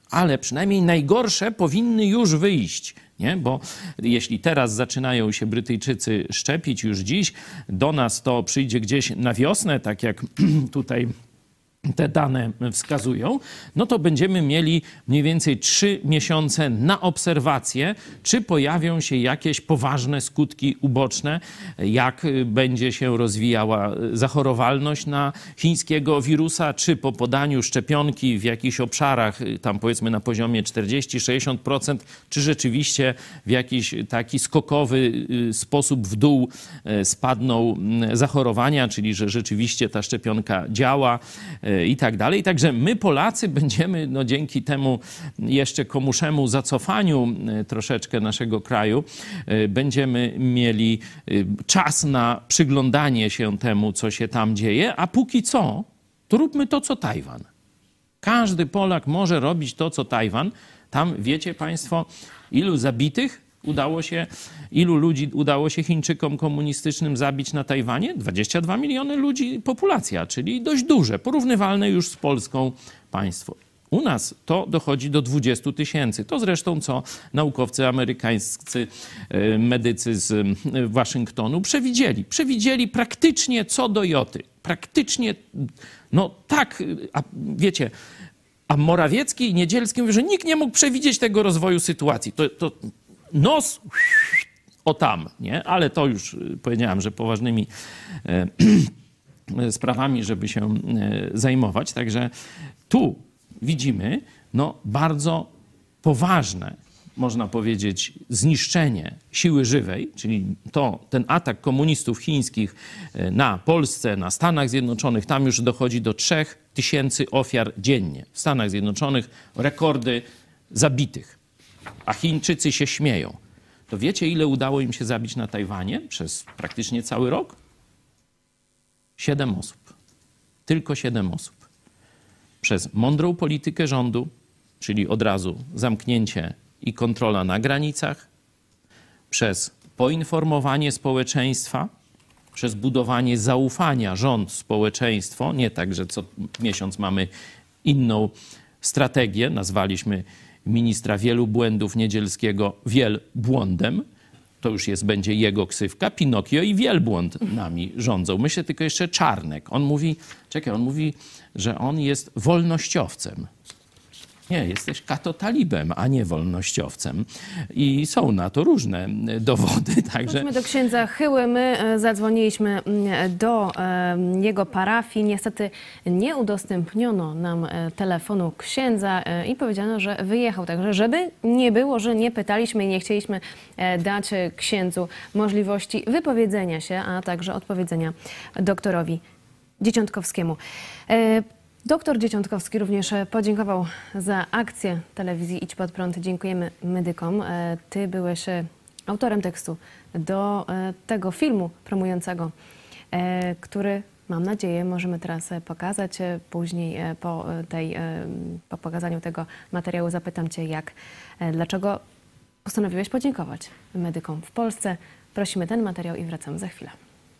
ale przynajmniej najgorsze powinny już wyjść. Nie? Bo jeśli teraz zaczynają się Brytyjczycy szczepić już dziś, do nas to przyjdzie gdzieś na wiosnę, tak jak tutaj te dane wskazują, no to będziemy mieli mniej więcej trzy miesiące na obserwację, czy pojawią się jakieś poważne skutki uboczne, jak będzie się rozwijała zachorowalność na chińskiego wirusa, czy po podaniu szczepionki w jakichś obszarach, tam powiedzmy na poziomie czterdzieści do sześćdziesięciu procent, czy rzeczywiście w jakiś taki skokowy sposób w dół spadną zachorowania, czyli że rzeczywiście ta szczepionka działa, i tak dalej. Także my Polacy będziemy no, dzięki temu jeszcze komuszemu zacofaniu troszeczkę naszego kraju będziemy mieli czas na przyglądanie się temu, co się tam dzieje, a póki co to róbmy to, co Tajwan. Każdy Polak może robić to, co Tajwan. Tam wiecie państwo, ilu zabitych udało się, ilu ludzi udało się Chińczykom komunistycznym zabić na Tajwanie? dwadzieścia dwa miliony ludzi populacja, czyli dość duże, porównywalne już z Polską państwo. U nas to dochodzi do dwudziestu tysięcy. To zresztą, co naukowcy amerykańscy, medycy z Waszyngtonu przewidzieli. Przewidzieli praktycznie co do joty. Praktycznie, no tak, a wiecie, a Morawiecki i Niedzielski mówią, że nikt nie mógł przewidzieć tego rozwoju sytuacji. To, to nos o tam, nie? Ale to już powiedziałem, że poważnymi e, sprawami, żeby się e, zajmować. Także tu widzimy no, bardzo poważne, można powiedzieć, zniszczenie siły żywej, czyli to, ten atak komunistów chińskich na Polsce, na Stanach Zjednoczonych, tam już dochodzi do trzech tysięcy ofiar dziennie. W Stanach Zjednoczonych rekordy zabitych. A Chińczycy się śmieją. To wiecie, ile udało im się zabić na Tajwanie przez praktycznie cały rok? Siedem osób. Tylko siedem osób. Przez mądrą politykę rządu, czyli od razu zamknięcie i kontrola na granicach, przez poinformowanie społeczeństwa, przez budowanie zaufania rząd-społeczeństwo, nie tak, że co miesiąc mamy inną strategię, nazwaliśmy ministra wielu błędów Niedzielskiego wielbłądem. To już jest, będzie jego ksywka. Pinokio i wielbłąd nami rządzą. Myślę tylko jeszcze Czarnek. On mówi, czekaj, on mówi, że on jest wolnościowcem. Nie, jesteś katotalibem, a nie wolnościowcem. I są na to różne dowody. Także... Chodźmy do księdza Chyły. My zadzwoniliśmy do jego parafii. Niestety nie udostępniono nam telefonu księdza i powiedziano, że wyjechał. Także żeby nie było, że nie pytaliśmy i nie chcieliśmy dać księdzu możliwości wypowiedzenia się, a także odpowiedzenia doktorowi Dzieciątkowskiemu. Doktor Dzieciątkowski również podziękował za akcję telewizji Idź Pod Prąd. Dziękujemy medykom. Ty byłeś autorem tekstu do tego filmu promującego, który, mam nadzieję, możemy teraz pokazać. Później po, tej, po pokazaniu tego materiału zapytam Cię, jak, dlaczego postanowiłeś podziękować medykom w Polsce. Prosimy ten materiał i wracamy za chwilę.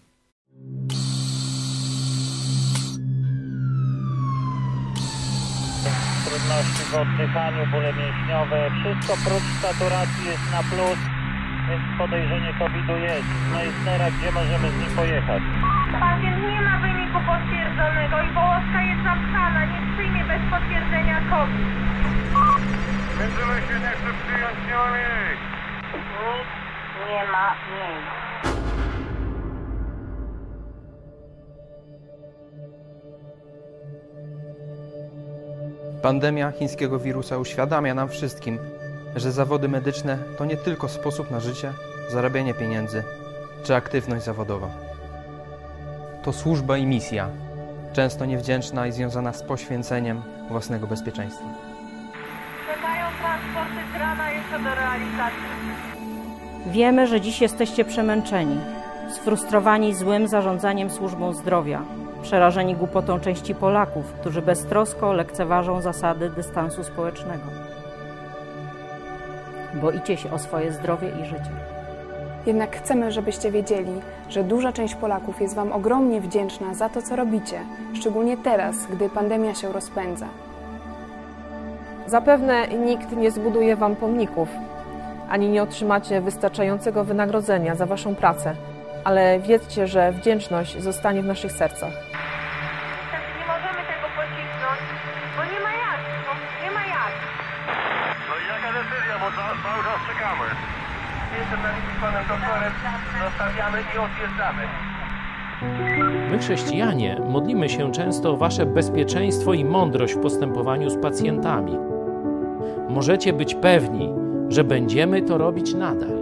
Trudności w oddychaniu, bóle mięśniowe, wszystko prócz saturacji jest na plus, więc podejrzenie kowida jest. No i teraz, gdzie możemy z nim pojechać? Pacjent nie ma wyniku potwierdzonego i położka jest zapchana, nie przyjmie bez potwierdzenia COVID. Będziemy się nie chce przyjąć, nie ma miejsc. Nic nie ma miejsc. Pandemia chińskiego wirusa uświadamia nam wszystkim, że zawody medyczne to nie tylko sposób na życie, zarabianie pieniędzy czy aktywność zawodowa. To służba i misja, często niewdzięczna i związana z poświęceniem własnego bezpieczeństwa. Czekają transporty z rana jeszcze do realizacji. Wiemy, że dziś jesteście przemęczeni, sfrustrowani złym zarządzaniem służbą zdrowia, przerażeni głupotą części Polaków, którzy beztrosko lekceważą zasady dystansu społecznego. Boicie się o swoje zdrowie i życie. Jednak chcemy, żebyście wiedzieli, że duża część Polaków jest Wam ogromnie wdzięczna za to, co robicie, szczególnie teraz, gdy pandemia się rozpędza. Zapewne nikt nie zbuduje wam pomników, ani nie otrzymacie wystarczającego wynagrodzenia za waszą pracę, ale wiedzcie, że wdzięczność zostanie w naszych sercach. Niestety nie możemy tego pocisnąć, bo nie ma jak, bo nie ma jak. No i jaka decyzja, bo ca cały czas czekamy. Jestem na linii z panem doktorem, zostawiamy i odjeżdżamy. My, chrześcijanie, modlimy się często o wasze bezpieczeństwo i mądrość w postępowaniu z pacjentami. Możecie być pewni, że będziemy to robić nadal.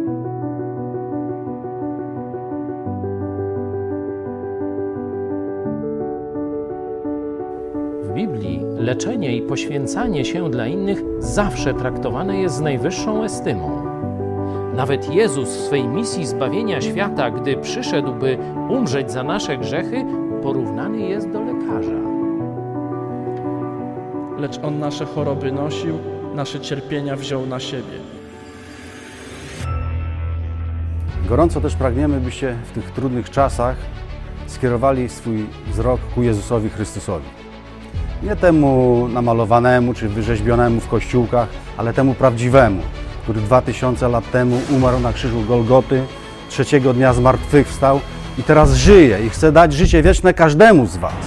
W Biblii leczenie i poświęcanie się dla innych zawsze traktowane jest z najwyższą estymą. Nawet Jezus w swej misji zbawienia świata, gdy przyszedł, by umrzeć za nasze grzechy, porównany jest do lekarza. Lecz On nasze choroby nosił, nasze cierpienia wziął na siebie. Gorąco też pragniemy, byście w tych trudnych czasach skierowali swój wzrok ku Jezusowi Chrystusowi. Nie temu namalowanemu czy wyrzeźbionemu w kościółkach, ale temu prawdziwemu, który dwa tysiące lat temu umarł na krzyżu Golgoty, trzeciego dnia zmartwychwstał i teraz żyje i chce dać życie wieczne każdemu z was.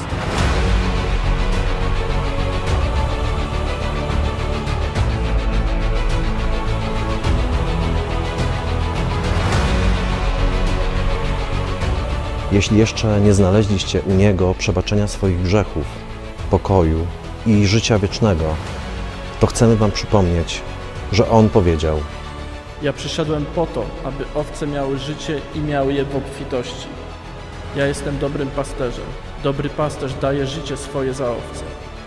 Jeśli jeszcze nie znaleźliście u Niego przebaczenia swoich grzechów, pokoju i życia wiecznego, to chcemy wam przypomnieć, że On powiedział: Ja przyszedłem po to, aby owce miały życie i miały je w obfitości. Ja jestem dobrym pasterzem. Dobry pasterz daje życie swoje za owce.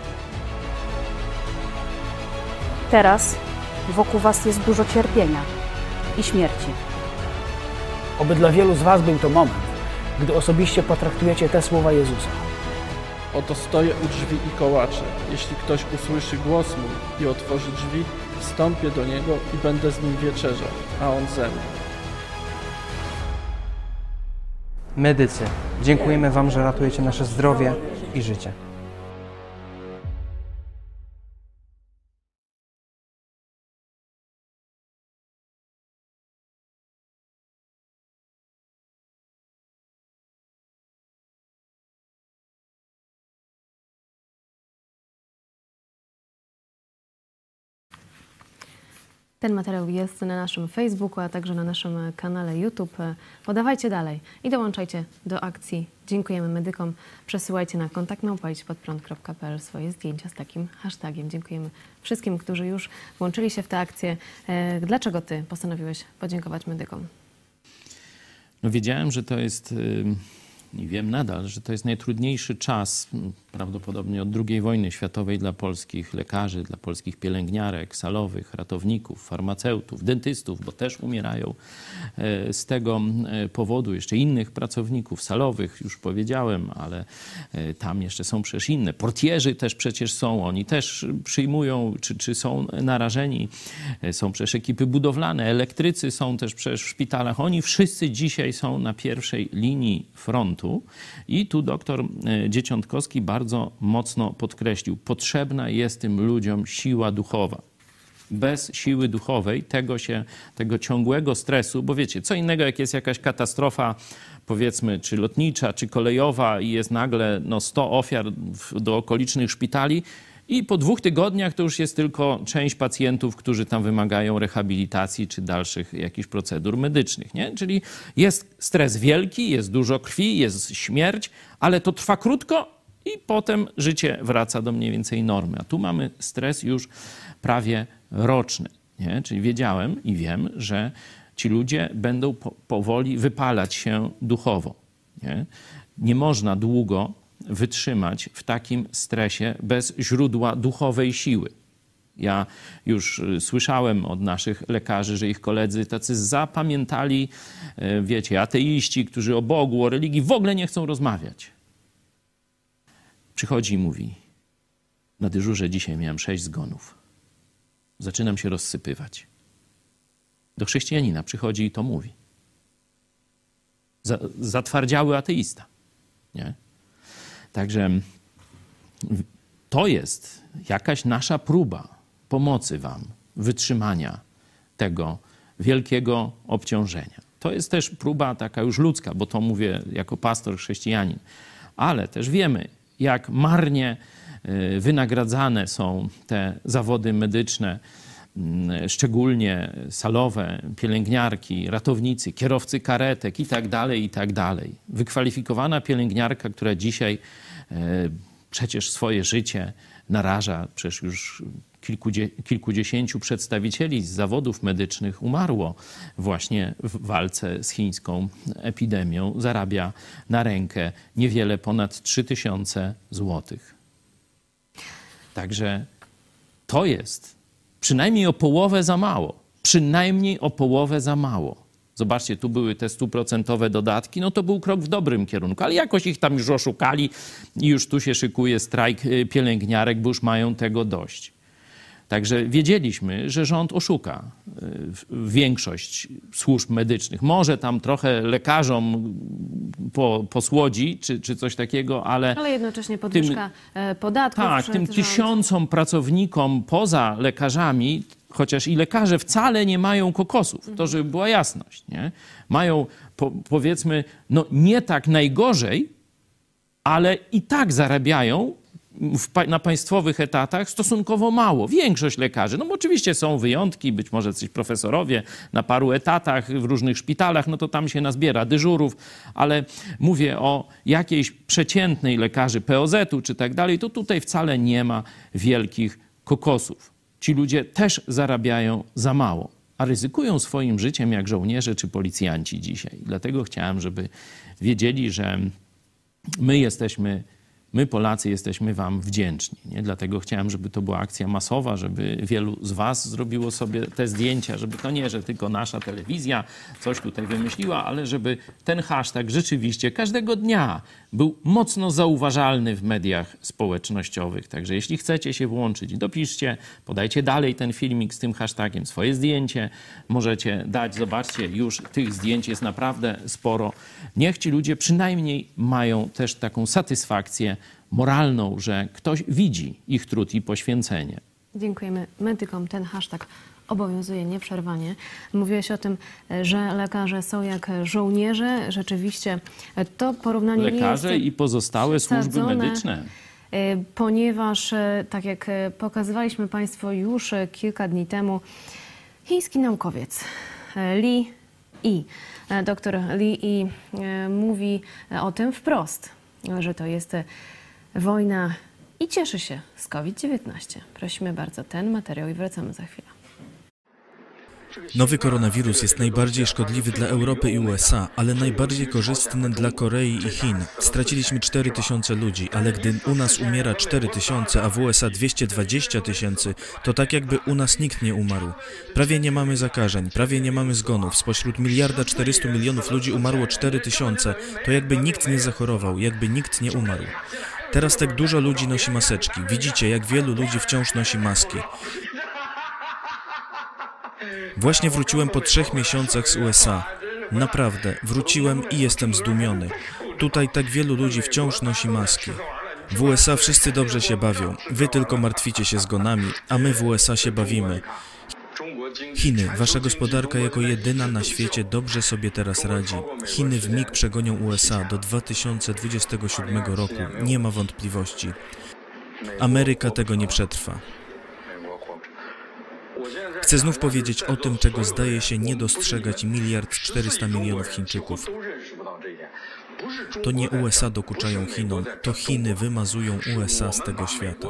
Teraz wokół was jest dużo cierpienia i śmierci. Oby dla wielu z was był to moment, gdy osobiście potraktujecie te słowa Jezusa. Oto stoję u drzwi i kołaczę. Jeśli ktoś usłyszy głos mój i otworzy drzwi, wstąpię do niego i będę z nim wieczerzał, a on ze mną. Medycy, dziękujemy wam, że ratujecie nasze zdrowie i życie. Ten materiał jest na naszym Facebooku, a także na naszym kanale YouTube. Podawajcie dalej i dołączajcie do akcji. Dziękujemy medykom. Przesyłajcie na kontakt małpa idź pod prąd kropka p l swoje zdjęcia z takim hashtagiem. Dziękujemy wszystkim, którzy już włączyli się w tę akcję. Dlaczego ty postanowiłeś podziękować medykom? No wiedziałem, że to jest, i wiem nadal, że to jest najtrudniejszy czas prawdopodobnie od drugiej wojny światowej dla polskich lekarzy, dla polskich pielęgniarek, salowych, ratowników, farmaceutów, dentystów, bo też umierają z tego powodu. Jeszcze innych pracowników salowych, już powiedziałem, ale tam jeszcze są przecież inne. Portierzy też przecież są, oni też przyjmują, czy, czy są narażeni. Są przecież ekipy budowlane, elektrycy są też przecież w szpitalach. Oni wszyscy dzisiaj są na pierwszej linii frontu i tu doktor Dzieciątkowski bardzo bardzo mocno podkreślił, potrzebna jest tym ludziom siła duchowa. Bez siły duchowej tego się, tego ciągłego stresu, bo wiecie, co innego jak jest jakaś katastrofa, powiedzmy, czy lotnicza, czy kolejowa i jest nagle no, sto ofiar w, do okolicznych szpitali i po dwóch tygodniach to już jest tylko część pacjentów, którzy tam wymagają rehabilitacji czy dalszych jakichś procedur medycznych, nie? Czyli jest stres wielki, jest dużo krwi, jest śmierć, ale to trwa krótko i potem życie wraca do mniej więcej normy. A tu mamy stres już prawie roczny. Nie? Czyli wiedziałem i wiem, że ci ludzie będą po, powoli wypalać się duchowo. Nie? Nie można długo wytrzymać w takim stresie bez źródła duchowej siły. Ja już słyszałem od naszych lekarzy, że ich koledzy tacy zapamiętali, wiecie, ateiści, którzy o Bogu, o religii w ogóle nie chcą rozmawiać. Przychodzi i mówi, na dyżurze dzisiaj miałem sześć zgonów. Zaczynam się rozsypywać. Do chrześcijanina przychodzi i to mówi. Zatwardziały ateista. Nie? Także to jest jakaś nasza próba pomocy wam wytrzymania tego wielkiego obciążenia. To jest też próba taka już ludzka, bo to mówię jako pastor chrześcijanin, ale też wiemy, jak marnie wynagradzane są te zawody medyczne, szczególnie salowe, pielęgniarki, ratownicy, kierowcy karetek i tak dalej, i tak dalej. Wykwalifikowana pielęgniarka, która dzisiaj przecież swoje życie naraża, przecież już kilkudzie, kilkudziesięciu przedstawicieli z zawodów medycznych umarło właśnie w walce z chińską epidemią, zarabia na rękę niewiele ponad trzy tysiące złotych. Także to jest przynajmniej o połowę za mało. Przynajmniej o połowę za mało. Zobaczcie, tu były te stuprocentowe dodatki, no to był krok w dobrym kierunku, ale jakoś ich tam już oszukali i już tu się szykuje strajk pielęgniarek, bo już mają tego dość. Także wiedzieliśmy, że rząd oszuka większość służb medycznych. Może tam trochę lekarzom po, posłodzi, czy, czy coś takiego, ale... Ale jednocześnie podwyżka tym, podatków. Tak, tym rząd... tysiącom pracownikom poza lekarzami, chociaż i lekarze wcale nie mają kokosów, to żeby była jasność, nie? Mają, po, powiedzmy, no nie tak najgorzej, ale i tak zarabiają W, na państwowych etatach stosunkowo mało. Większość lekarzy, no bo oczywiście są wyjątki, być może coś profesorowie na paru etatach w różnych szpitalach, no to tam się nazbiera dyżurów, ale mówię o jakiejś przeciętnej lekarzy P O Z-u czy tak dalej, to tutaj wcale nie ma wielkich kokosów. Ci ludzie też zarabiają za mało, a ryzykują swoim życiem jak żołnierze czy policjanci dzisiaj. Dlatego chciałem, żeby wiedzieli, że my jesteśmy My, Polacy, jesteśmy wam wdzięczni. Nie? Dlatego chciałem, żeby to była akcja masowa, żeby wielu z was zrobiło sobie te zdjęcia, żeby to nie, że tylko nasza telewizja coś tutaj wymyśliła, ale żeby ten hashtag rzeczywiście każdego dnia był mocno zauważalny w mediach społecznościowych. Także jeśli chcecie się włączyć, dopiszcie, podajcie dalej ten filmik z tym hashtagiem, swoje zdjęcie możecie dać. Zobaczcie, już tych zdjęć jest naprawdę sporo. Niech ci ludzie przynajmniej mają też taką satysfakcję moralną, że ktoś widzi ich trud i poświęcenie. Dziękujemy medykom. Ten hashtag obowiązuje nieprzerwanie. Mówiłeś o tym, że lekarze są jak żołnierze. Rzeczywiście to porównanie lekarze nie jest i pozostałe służby wsadzone, medyczne. Ponieważ, tak jak pokazywaliśmy Państwu już kilka dni temu, chiński naukowiec Li Yi, doktor Li Yi mówi o tym wprost, że to jest wojna i cieszy się z COVID dziewiętnaście. Prosimy bardzo, ten materiał i wracamy za chwilę. Nowy koronawirus jest najbardziej szkodliwy dla Europy i U S A, ale najbardziej korzystny dla Korei i Chin. Straciliśmy cztery tysiące ludzi, ale gdy u nas umiera cztery tysiące, a w U S A dwieście dwadzieścia tysięcy, to tak jakby u nas nikt nie umarł. Prawie nie mamy zakażeń, prawie nie mamy zgonów. Spośród miliarda czterystu milionów ludzi umarło cztery tysiące. To jakby nikt nie zachorował, jakby nikt nie umarł. Teraz tak dużo ludzi nosi maseczki. Widzicie, jak wielu ludzi wciąż nosi maski. Właśnie wróciłem po trzech miesiącach z U S A. Naprawdę, wróciłem i jestem zdumiony. Tutaj tak wielu ludzi wciąż nosi maski. W U S A wszyscy dobrze się bawią. Wy tylko martwicie się zgonami, a my w U S A się bawimy. Chiny, wasza gospodarka jako jedyna na świecie dobrze sobie teraz radzi. Chiny w mig przegonią U S A do dwa tysiące dwudziestego siódmego roku. Nie ma wątpliwości. Ameryka tego nie przetrwa. Chcę znów powiedzieć o tym, czego zdaje się nie dostrzegać miliard czterysta milionów Chińczyków. To nie U S A dokuczają Chinom, to Chiny wymazują U S A z tego świata.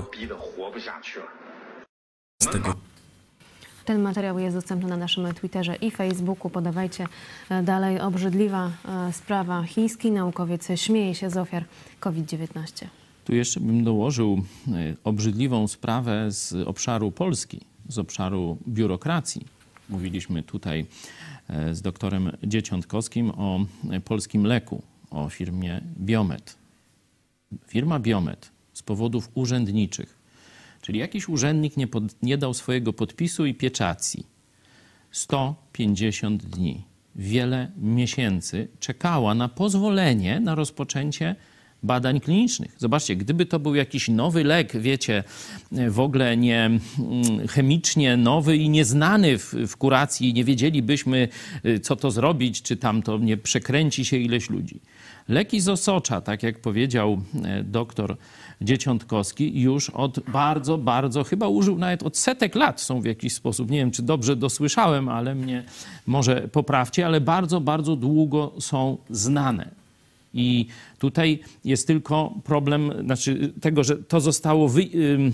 Z tego... Ten materiał jest dostępny na naszym Twitterze i Facebooku. Podawajcie dalej. Obrzydliwa sprawa. Chiński naukowiec śmieje się z ofiar COVID dziewiętnaście. Tu jeszcze bym dołożył obrzydliwą sprawę z obszaru Polski, z obszaru biurokracji. Mówiliśmy tutaj z doktorem Dzieciątkowskim o polskim leku, o firmie Biomet. Firma Biomet z powodów urzędniczych, czyli jakiś urzędnik nie, pod, nie dał swojego podpisu i pieczacji. sto pięćdziesiąt dni, wiele miesięcy czekała na pozwolenie na rozpoczęcie badań klinicznych. Zobaczcie, gdyby to był jakiś nowy lek, wiecie, w ogóle nie chemicznie nowy i nieznany w, w kuracji, nie wiedzielibyśmy, co to zrobić, czy tam to nie przekręci się ileś ludzi. Leki z osocza, tak jak powiedział doktor Dzieciątkowski, już od bardzo, bardzo, chyba użył nawet od setek lat są w jakiś sposób, nie wiem, czy dobrze dosłyszałem, ale mnie może poprawcie, ale bardzo, bardzo długo są znane. I tutaj jest tylko problem, znaczy tego, że to zostało wy, yy,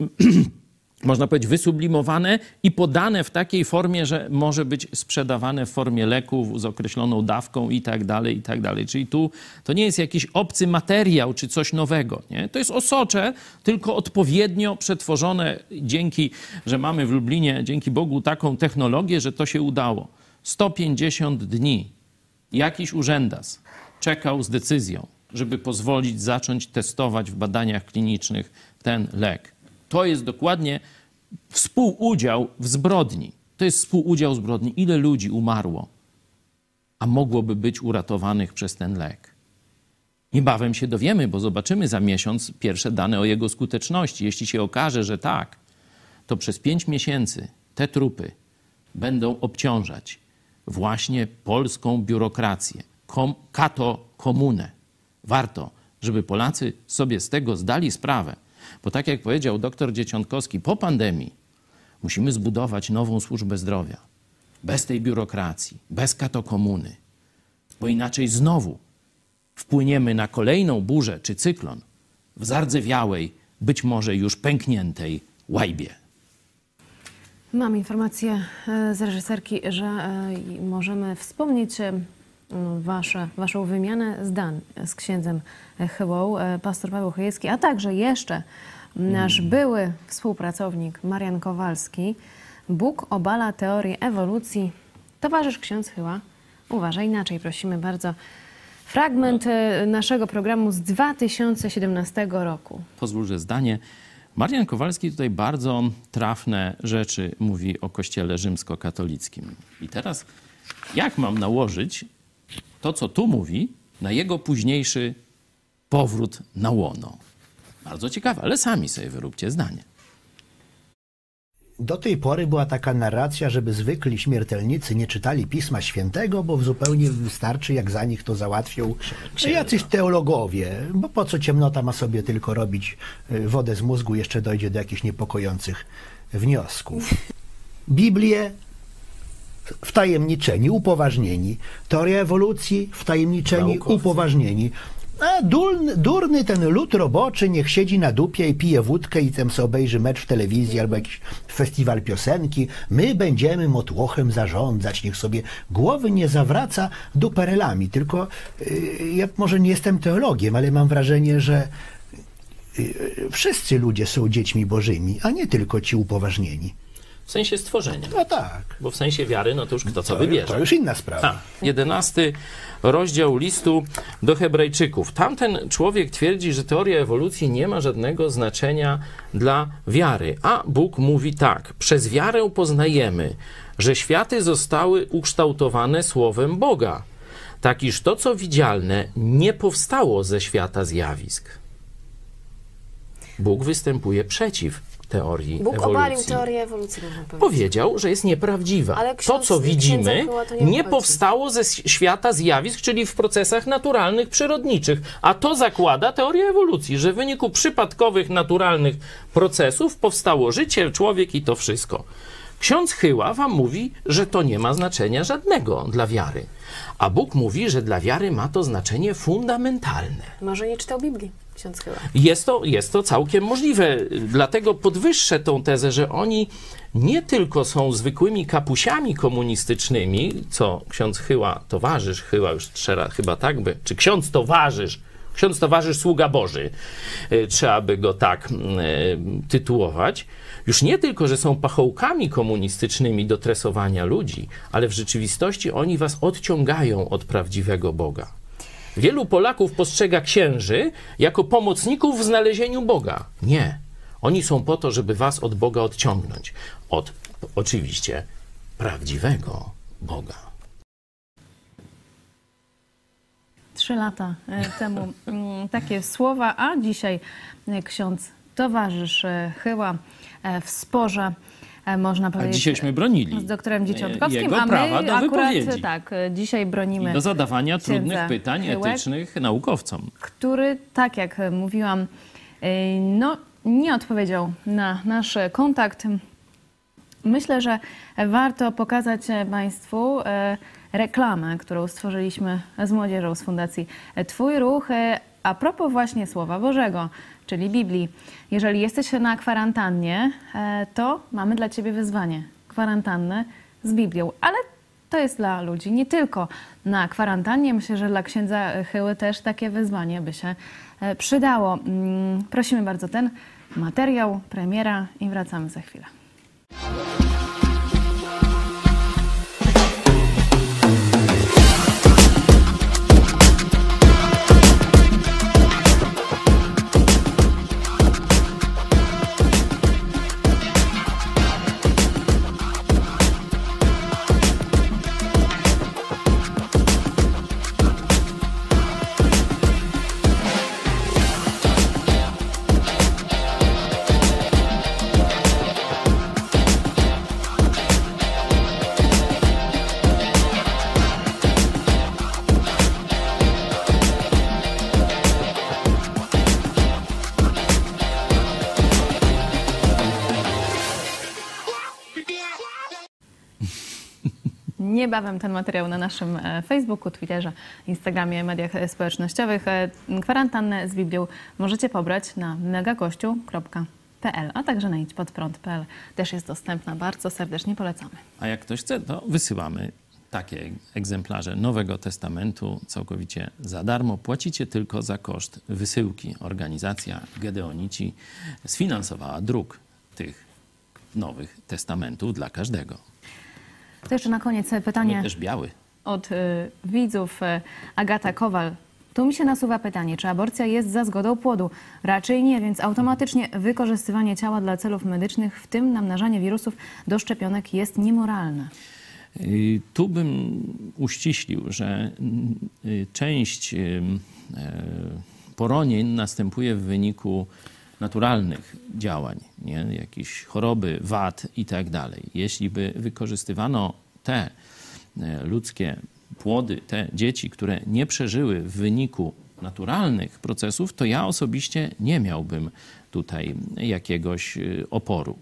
można powiedzieć, wysublimowane i podane w takiej formie, że może być sprzedawane w formie leków z określoną dawką i tak dalej, i tak dalej. Czyli tu to nie jest jakiś obcy materiał czy coś nowego, nie? To jest osocze, tylko odpowiednio przetworzone dzięki, że mamy w Lublinie, dzięki Bogu, taką technologię, że to się udało. sto pięćdziesiąt dni jakiś urzędas czekał z decyzją, żeby pozwolić zacząć testować w badaniach klinicznych ten lek. To jest dokładnie współudział w zbrodni. To jest współudział w zbrodni. Ile ludzi umarło, a mogłoby być uratowanych przez ten lek? Niebawem się dowiemy, bo zobaczymy za miesiąc pierwsze dane o jego skuteczności. Jeśli się okaże, że tak, to przez pięć miesięcy te trupy będą obciążać właśnie polską biurokrację, kom, kato komunę. Warto, żeby Polacy sobie z tego zdali sprawę. Bo tak jak powiedział doktor Dzieciątkowski, po pandemii musimy zbudować nową służbę zdrowia. Bez tej biurokracji, bez katokomuny. Bo inaczej znowu wpłyniemy na kolejną burzę czy cyklon w zardzewiałej, być może już pękniętej łajbie. Mam informację z reżyserki, że możemy wspomnieć wasze, waszą wymianę zdań z księdzem Chyłą, pastor Paweł Chojecki, a także jeszcze nasz były współpracownik Marian Kowalski. Bóg obala teorię ewolucji. Towarzysz ksiądz Chyła uważa inaczej. Prosimy bardzo. Fragment naszego programu z dwa tysiące siedemnastego roku. Pozwól, że zdanie. Marian Kowalski tutaj bardzo trafne rzeczy mówi o Kościele rzymskokatolickim. I teraz jak mam nałożyć to, co tu mówi, na jego późniejszy powrót na łono? Bardzo ciekawe, ale sami sobie wyróbcie zdanie. Do tej pory była taka narracja, żeby zwykli śmiertelnicy nie czytali Pisma Świętego, bo zupełnie wystarczy, jak za nich to załatwią jacyś teologowie. Bo po co ciemnota ma sobie tylko robić wodę z mózgu, jeszcze dojdzie do jakichś niepokojących wniosków. Biblię wtajemniczeni, upoważnieni. Teoria ewolucji wtajemniczeni, Naukowcy. upoważnieni. A durny, durny ten lud roboczy niech siedzi na dupie i pije wódkę i tam sobie obejrzy mecz w telewizji albo jakiś festiwal piosenki. My będziemy motłochem zarządzać. Niech sobie głowy nie zawraca duperelami. Tylko yy, ja może nie jestem teologiem, ale mam wrażenie, że yy, wszyscy ludzie są dziećmi bożymi, a nie tylko ci upoważnieni. W sensie stworzenia. No tak. Bo w sensie wiary, no to już kto co to, wybierze. To już inna sprawa. A, jedenasty rozdział listu do Hebrajczyków. Tamten człowiek twierdzi, że teoria ewolucji nie ma żadnego znaczenia dla wiary. A Bóg mówi tak. Przez wiarę poznajemy, że światy zostały ukształtowane słowem Boga. Tak iż to, co widzialne, nie powstało ze świata zjawisk. Bóg występuje przeciw teorii Bóg ewolucji. obalił teorię ewolucji. Powiedział, że jest nieprawdziwa. Ale to, co widzimy, to nie, nie powstało ze świata zjawisk, czyli w procesach naturalnych, przyrodniczych. A to zakłada teoria ewolucji, że w wyniku przypadkowych, naturalnych procesów powstało życie, człowiek i to wszystko. Ksiądz Chyła wam mówi, że to nie ma znaczenia żadnego dla wiary. A Bóg mówi, że dla wiary ma to znaczenie fundamentalne. Może nie czytał Biblii, ksiądz Chyła. Jest to, jest to całkiem możliwe. Dlatego podwyższę tą tezę, że oni nie tylko są zwykłymi kapusiami komunistycznymi, co ksiądz Chyła, towarzysz Chyła, już trzeba chyba tak by, czy ksiądz towarzysz, ksiądz towarzysz sługa Boży, trzeba by go tak tytułować. Już nie tylko, że są pachołkami komunistycznymi do tresowania ludzi, ale w rzeczywistości oni was odciągają od prawdziwego Boga. Wielu Polaków postrzega księży jako pomocników w znalezieniu Boga. Nie. Oni są po to, żeby was od Boga odciągnąć. Od, oczywiście, prawdziwego Boga. trzy lata temu takie słowa, a dzisiaj ksiądz towarzysz Chyła w sporze, można powiedzieć. A dzisiejśmy bronili z doktorem Dzieciątkowskim, jego a my prawa do akurat wypowiedzi. tak, dzisiaj bronimy I do zadawania trudnych księdza pytań Chyłę, etycznych naukowcom. który, tak jak mówiłam, no, nie odpowiedział na nasz kontakt. Myślę, że warto pokazać Państwu reklamę, którą stworzyliśmy z młodzieżą z Fundacji Twój Ruch. A propos właśnie Słowa Bożego, czyli Biblii. Jeżeli jesteś na kwarantannie, to mamy dla Ciebie wyzwanie. Kwarantannę z Biblią. Ale to jest dla ludzi nie tylko na kwarantannie. Myślę, że dla księdza Chyły też takie wyzwanie by się przydało. Prosimy bardzo ten materiał, premiera i wracamy za chwilę. Niebawem ten materiał na naszym Facebooku, Twitterze, Instagramie, mediach społecznościowych. Kwarantannę z Biblią możecie pobrać na megakościół kropka p l, a także na idź pod prąd kropka p l. Też jest dostępna. Bardzo serdecznie polecamy. A jak ktoś chce, to wysyłamy takie egzemplarze Nowego Testamentu całkowicie za darmo. Płacicie tylko za koszt wysyłki. Organizacja Gedeonici sfinansowała druk tych Nowych Testamentów dla każdego. To jeszcze na koniec pytanie. Ale też biały. Od y, widzów. y, Agata Kowal. Tu mi się nasuwa pytanie, czy aborcja jest za zgodą płodu? Raczej nie, więc automatycznie wykorzystywanie ciała dla celów medycznych, w tym namnażanie wirusów do szczepionek, jest niemoralne. Y, Tu bym uściślił, że y, część y, y, poronień następuje w wyniku naturalnych działań, nie? Jakieś choroby, wad i tak dalej. Jeśli by wykorzystywano te ludzkie płody, te dzieci, które nie przeżyły w wyniku naturalnych procesów, to ja osobiście nie miałbym tutaj jakiegoś oporu.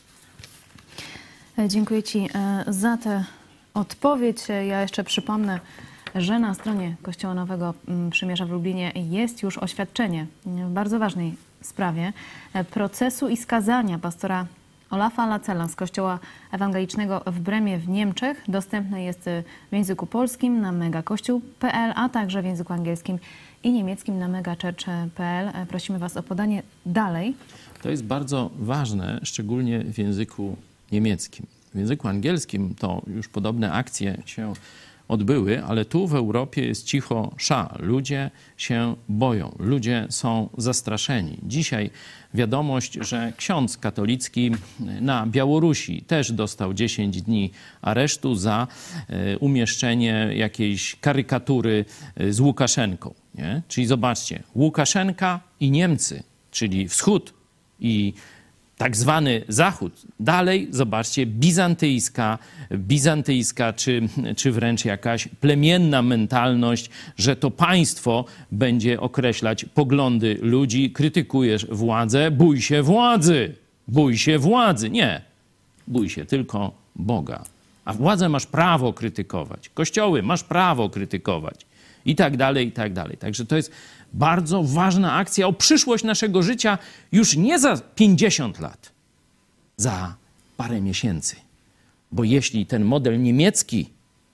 Dziękuję Ci za tę odpowiedź. Ja jeszcze przypomnę, że na stronie Kościoła Nowego Przymierza w Lublinie jest już oświadczenie w bardzo ważnej sprawie procesu i skazania pastora Olafa Lacela z Kościoła Ewangelicznego w Bremie w Niemczech. Dostępne jest w języku polskim na megakościół kropka p l, a także w języku angielskim i niemieckim na megachurch kropka p l. Prosimy Was o podanie dalej. To jest bardzo ważne, szczególnie w języku niemieckim. W języku angielskim to już podobne akcje się odbyły, ale tu w Europie jest cicho sza. Ludzie się boją, ludzie są zastraszeni. Dzisiaj wiadomość, że ksiądz katolicki na Białorusi też dostał dziesięć dni aresztu za umieszczenie jakiejś karykatury z Łukaszenką. Nie? Czyli zobaczcie, Łukaszenka i Niemcy, czyli wschód i tak zwany Zachód. Dalej, zobaczcie, bizantyjska, bizantyjska czy, czy wręcz jakaś plemienna mentalność, że to państwo będzie określać poglądy ludzi. Krytykujesz władzę, bój się władzy, bój się władzy. Nie, bój się tylko Boga. A władzę masz prawo krytykować, kościoły masz prawo krytykować i tak dalej, i tak dalej. Także to jest bardzo ważna akcja o przyszłość naszego życia już nie za pięćdziesiąt lat, za parę miesięcy. Bo jeśli ten model niemiecki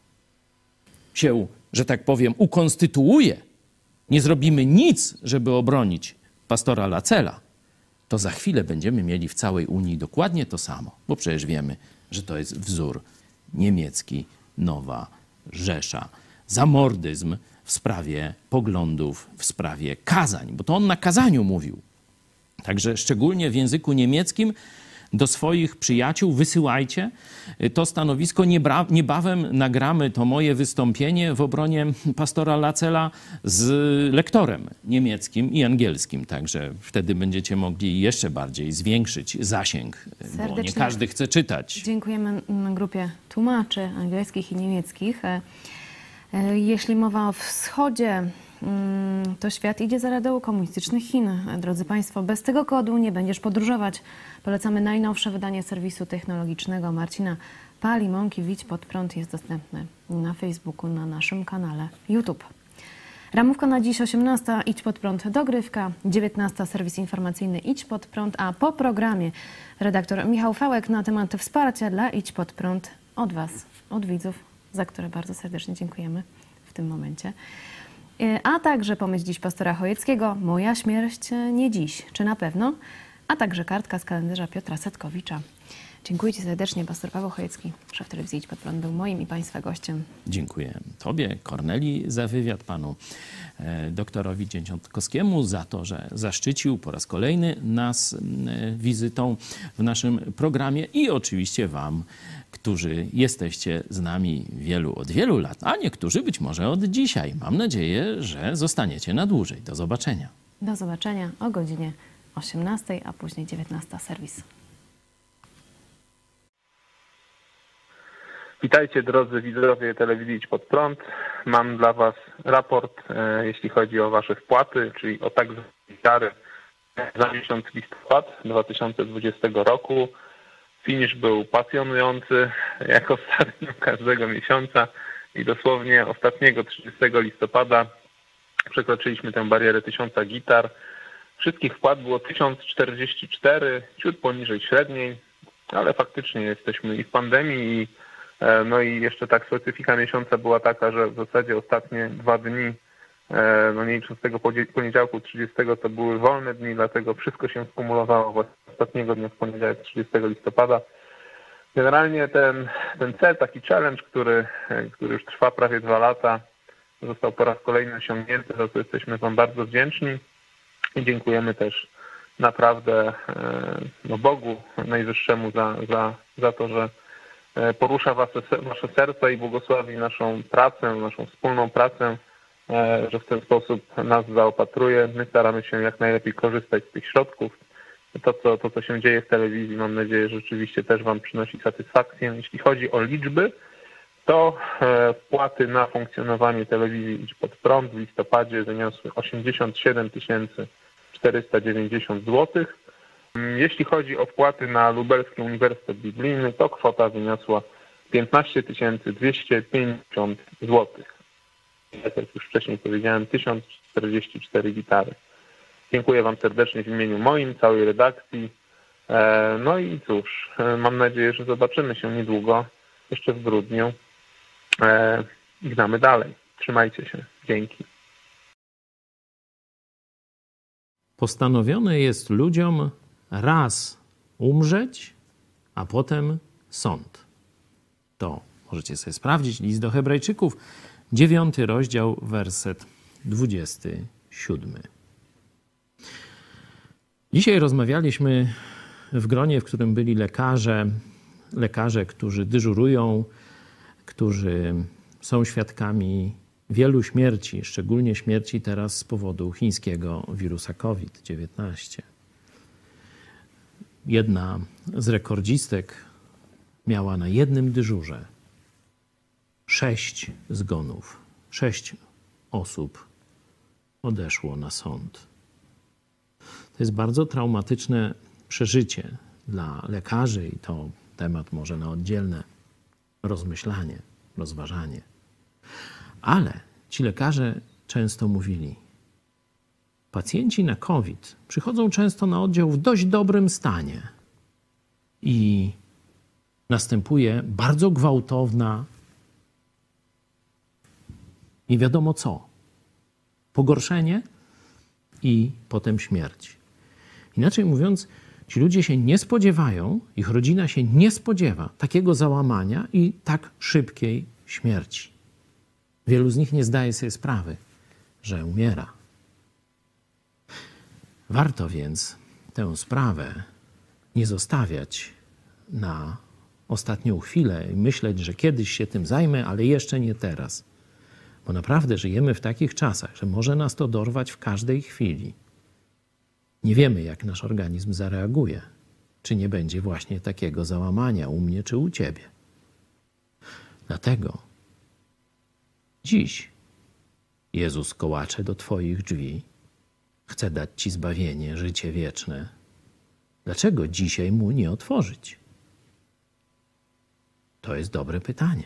się, że tak powiem, ukonstytuuje, nie zrobimy nic, żeby obronić pastora Lacela, to za chwilę będziemy mieli w całej Unii dokładnie to samo. Bo przecież wiemy, że to jest wzór niemiecki, Nowa Rzesza. Zamordyzm w sprawie poglądów, w sprawie kazań, bo to on na kazaniu mówił. Także szczególnie w języku niemieckim do swoich przyjaciół, wysyłajcie to stanowisko. Niebawem nagramy to moje wystąpienie w obronie pastora Lacela z lektorem niemieckim i angielskim, także wtedy będziecie mogli jeszcze bardziej zwiększyć zasięg, Serdecznie bo nie każdy chce czytać. Dziękujemy grupie tłumaczy angielskich i niemieckich. Jeśli mowa o wschodzie, to świat idzie za radą komunistycznych Chin. Drodzy Państwo, bez tego kodu nie będziesz podróżować. Polecamy najnowsze wydanie serwisu technologicznego Marcina Palimonki. Widź pod prąd jest dostępny na Facebooku, na naszym kanale YouTube. Ramówka na dziś osiemnasta. Idź pod prąd dogrywka. dziewiętnasta. Serwis informacyjny Idź pod prąd. A po programie redaktor Michał Fałek na temat wsparcia dla Idź pod prąd od Was, od widzów, za które bardzo serdecznie dziękujemy w tym momencie. A także pomyśl dziś pastora Chojeckiego, moja śmierć nie dziś, czy na pewno? A także kartka z kalendarza Piotra Setkowicza. Dziękuję Ci serdecznie, pastor Paweł Chojecki, szef telewizji Idź pod prąd, był moim i Państwa gościem. Dziękuję Tobie, Kornelii, za wywiad, panu e, doktorowi Dzięciotkowskiemu za to, że zaszczycił po raz kolejny nas e, wizytą w naszym programie i oczywiście Wam, którzy jesteście z nami wielu od wielu lat, a niektórzy być może od dzisiaj. Mam nadzieję, że zostaniecie na dłużej. Do zobaczenia. Do zobaczenia o godzinie osiemnastej, a później dziewiętnasta. Serwis. Witajcie drodzy widzowie telewizji Idź pod prąd. Mam dla Was raport, e, jeśli chodzi o Wasze wpłaty, czyli o tak zwane gitary za miesiąc listopad dwa tysiące dwudziestego roku. Finisz był pasjonujący, jak ostatnio każdego miesiąca i dosłownie ostatniego trzydziestego listopada przekroczyliśmy tę barierę tysiąca gitar. Wszystkich wpłat było tysiąc czterdzieści cztery, ciut poniżej średniej, ale faktycznie jesteśmy i w pandemii, i no i jeszcze tak specyfika miesiąca była taka, że w zasadzie ostatnie dwa dni, no nie licząc tego poniedziałku trzydziestego, to były wolne dni, dlatego wszystko się skumulowało właśnie ostatniego dnia w poniedziałek trzydziestego listopada. Generalnie ten, ten cel, taki challenge, który, który już trwa prawie dwa lata, został po raz kolejny osiągnięty, za co jesteśmy Wam bardzo wdzięczni i dziękujemy też naprawdę no, Bogu Najwyższemu za, za, za to, że porusza wasze, wasze serca i błogosławi naszą pracę, naszą wspólną pracę, że w ten sposób nas zaopatruje. My staramy się jak najlepiej korzystać z tych środków. To co, to, co się dzieje w telewizji, mam nadzieję, że rzeczywiście też Wam przynosi satysfakcję. Jeśli chodzi o liczby, to wpłaty na funkcjonowanie telewizji Idź pod prąd w listopadzie wyniosły osiemdziesiąt siedem tysięcy czterysta dziewięćdziesiąt złotych. Jeśli chodzi o wpłaty na Lubelski Uniwersytet Biblijny, to kwota wyniosła piętnaście tysięcy dwieście pięćdziesiąt złotych. Jak już wcześniej powiedziałem, tysiąc czterdzieści cztery gitary. Dziękuję Wam serdecznie w imieniu moim, całej redakcji. No i cóż, mam nadzieję, że zobaczymy się niedługo, jeszcze w grudniu. I gnamy dalej. Trzymajcie się. Dzięki. Postanowione jest ludziom raz umrzeć, a potem sąd. To możecie sobie sprawdzić. List do Hebrajczyków, dziewiąty rozdział, werset dwudziesty siódmy. Dzisiaj rozmawialiśmy w gronie, w którym byli lekarze, lekarze, którzy dyżurują, którzy są świadkami wielu śmierci, szczególnie śmierci teraz z powodu chińskiego wirusa COVID dziewiętnaście. Jedna z rekordzistek miała na jednym dyżurze sześć zgonów. Sześć osób odeszło na sąd. To jest bardzo traumatyczne przeżycie dla lekarzy i to temat może na oddzielne rozmyślanie, rozważanie. Ale ci lekarze często mówili, pacjenci na COVID przychodzą często na oddział w dość dobrym stanie i następuje bardzo gwałtowna, nie wiadomo co, pogorszenie i potem śmierć. Inaczej mówiąc, ci ludzie się nie spodziewają, ich rodzina się nie spodziewa takiego załamania i tak szybkiej śmierci. Wielu z nich nie zdaje sobie sprawy, że umiera. Warto więc tę sprawę nie zostawiać na ostatnią chwilę i myśleć, że kiedyś się tym zajmę, ale jeszcze nie teraz. Bo naprawdę żyjemy w takich czasach, że może nas to dorwać w każdej chwili. Nie wiemy, jak nasz organizm zareaguje. Czy nie będzie właśnie takiego załamania u mnie czy u ciebie. Dlatego dziś Jezus kołacze do twoich drzwi. Chce dać ci zbawienie, życie wieczne. Dlaczego dzisiaj mu nie otworzyć? To jest dobre pytanie.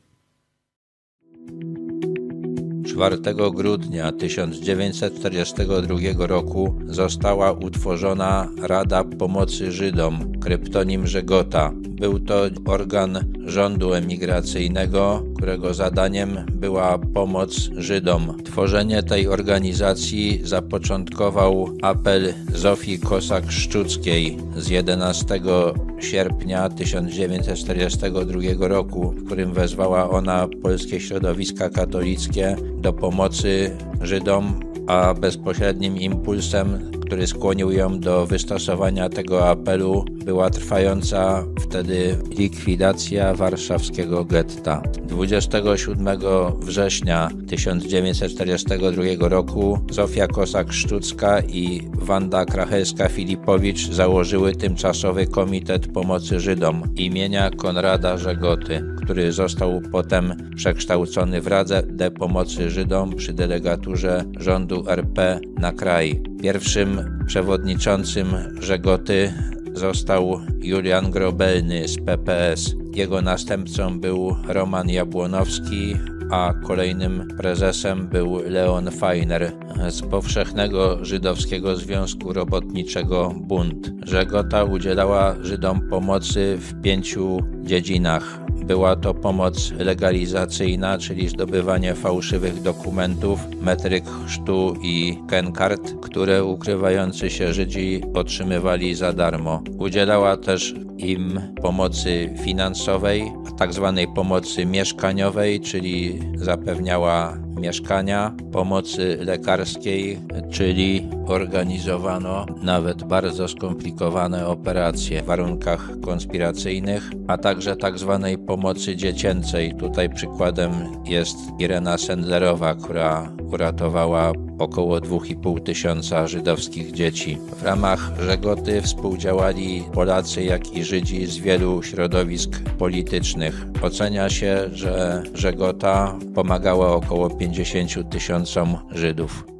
czwartego grudnia tysiąc dziewięćset czterdziestego drugiego roku została utworzona Rada Pomocy Żydom, kryptonim Żegota. Był to organ rządu emigracyjnego, którego zadaniem była pomoc Żydom. Tworzenie tej organizacji zapoczątkował apel Zofii Kosak-Szczuckiej z jedenastego sierpnia tysiąc dziewięćset czterdziestego drugiego roku, w którym wezwała ona polskie środowiska katolickie do pomocy Żydom, a bezpośrednim impulsem, który skłonił ją do wystosowania tego apelu, była trwająca wtedy likwidacja warszawskiego getta. dwudziestego siódmego września tysiąc dziewięćset czterdziestego drugiego roku Zofia Kosak-Szczucka i Wanda Krachelska-Filipowicz założyły tymczasowy Komitet Pomocy Żydom imienia Konrada Żegoty, który został potem przekształcony w Radę Pomocy Żydom przy delegaturze rządu R P na kraj. Pierwszym przewodniczącym Żegoty został Julian Grobelny z P P S. Jego następcą był Roman Jabłonowski, a kolejnym prezesem był Leon Feiner z Powszechnego Żydowskiego Związku Robotniczego Bund. Żegota udzielała Żydom pomocy w pięciu dziedzinach. Była to pomoc legalizacyjna, czyli zdobywanie fałszywych dokumentów, metryk chrztu i kenkart, które ukrywający się Żydzi otrzymywali za darmo. Udzielała też im pomocy finansowej, tak zwanej pomocy mieszkaniowej, czyli zapewniała mieszkania, pomocy lekarskiej, czyli organizowano nawet bardzo skomplikowane operacje w warunkach konspiracyjnych, a także tak zwanej pomocy dziecięcej. Tutaj przykładem jest Irena Sendlerowa, która uratowała około dwa i pół tysiąca żydowskich dzieci. W ramach Żegoty współdziałali Polacy, jak i Żydzi z wielu środowisk politycznych. Ocenia się, że Żegota pomagała około pięćdziesięciu tysiącom Żydów.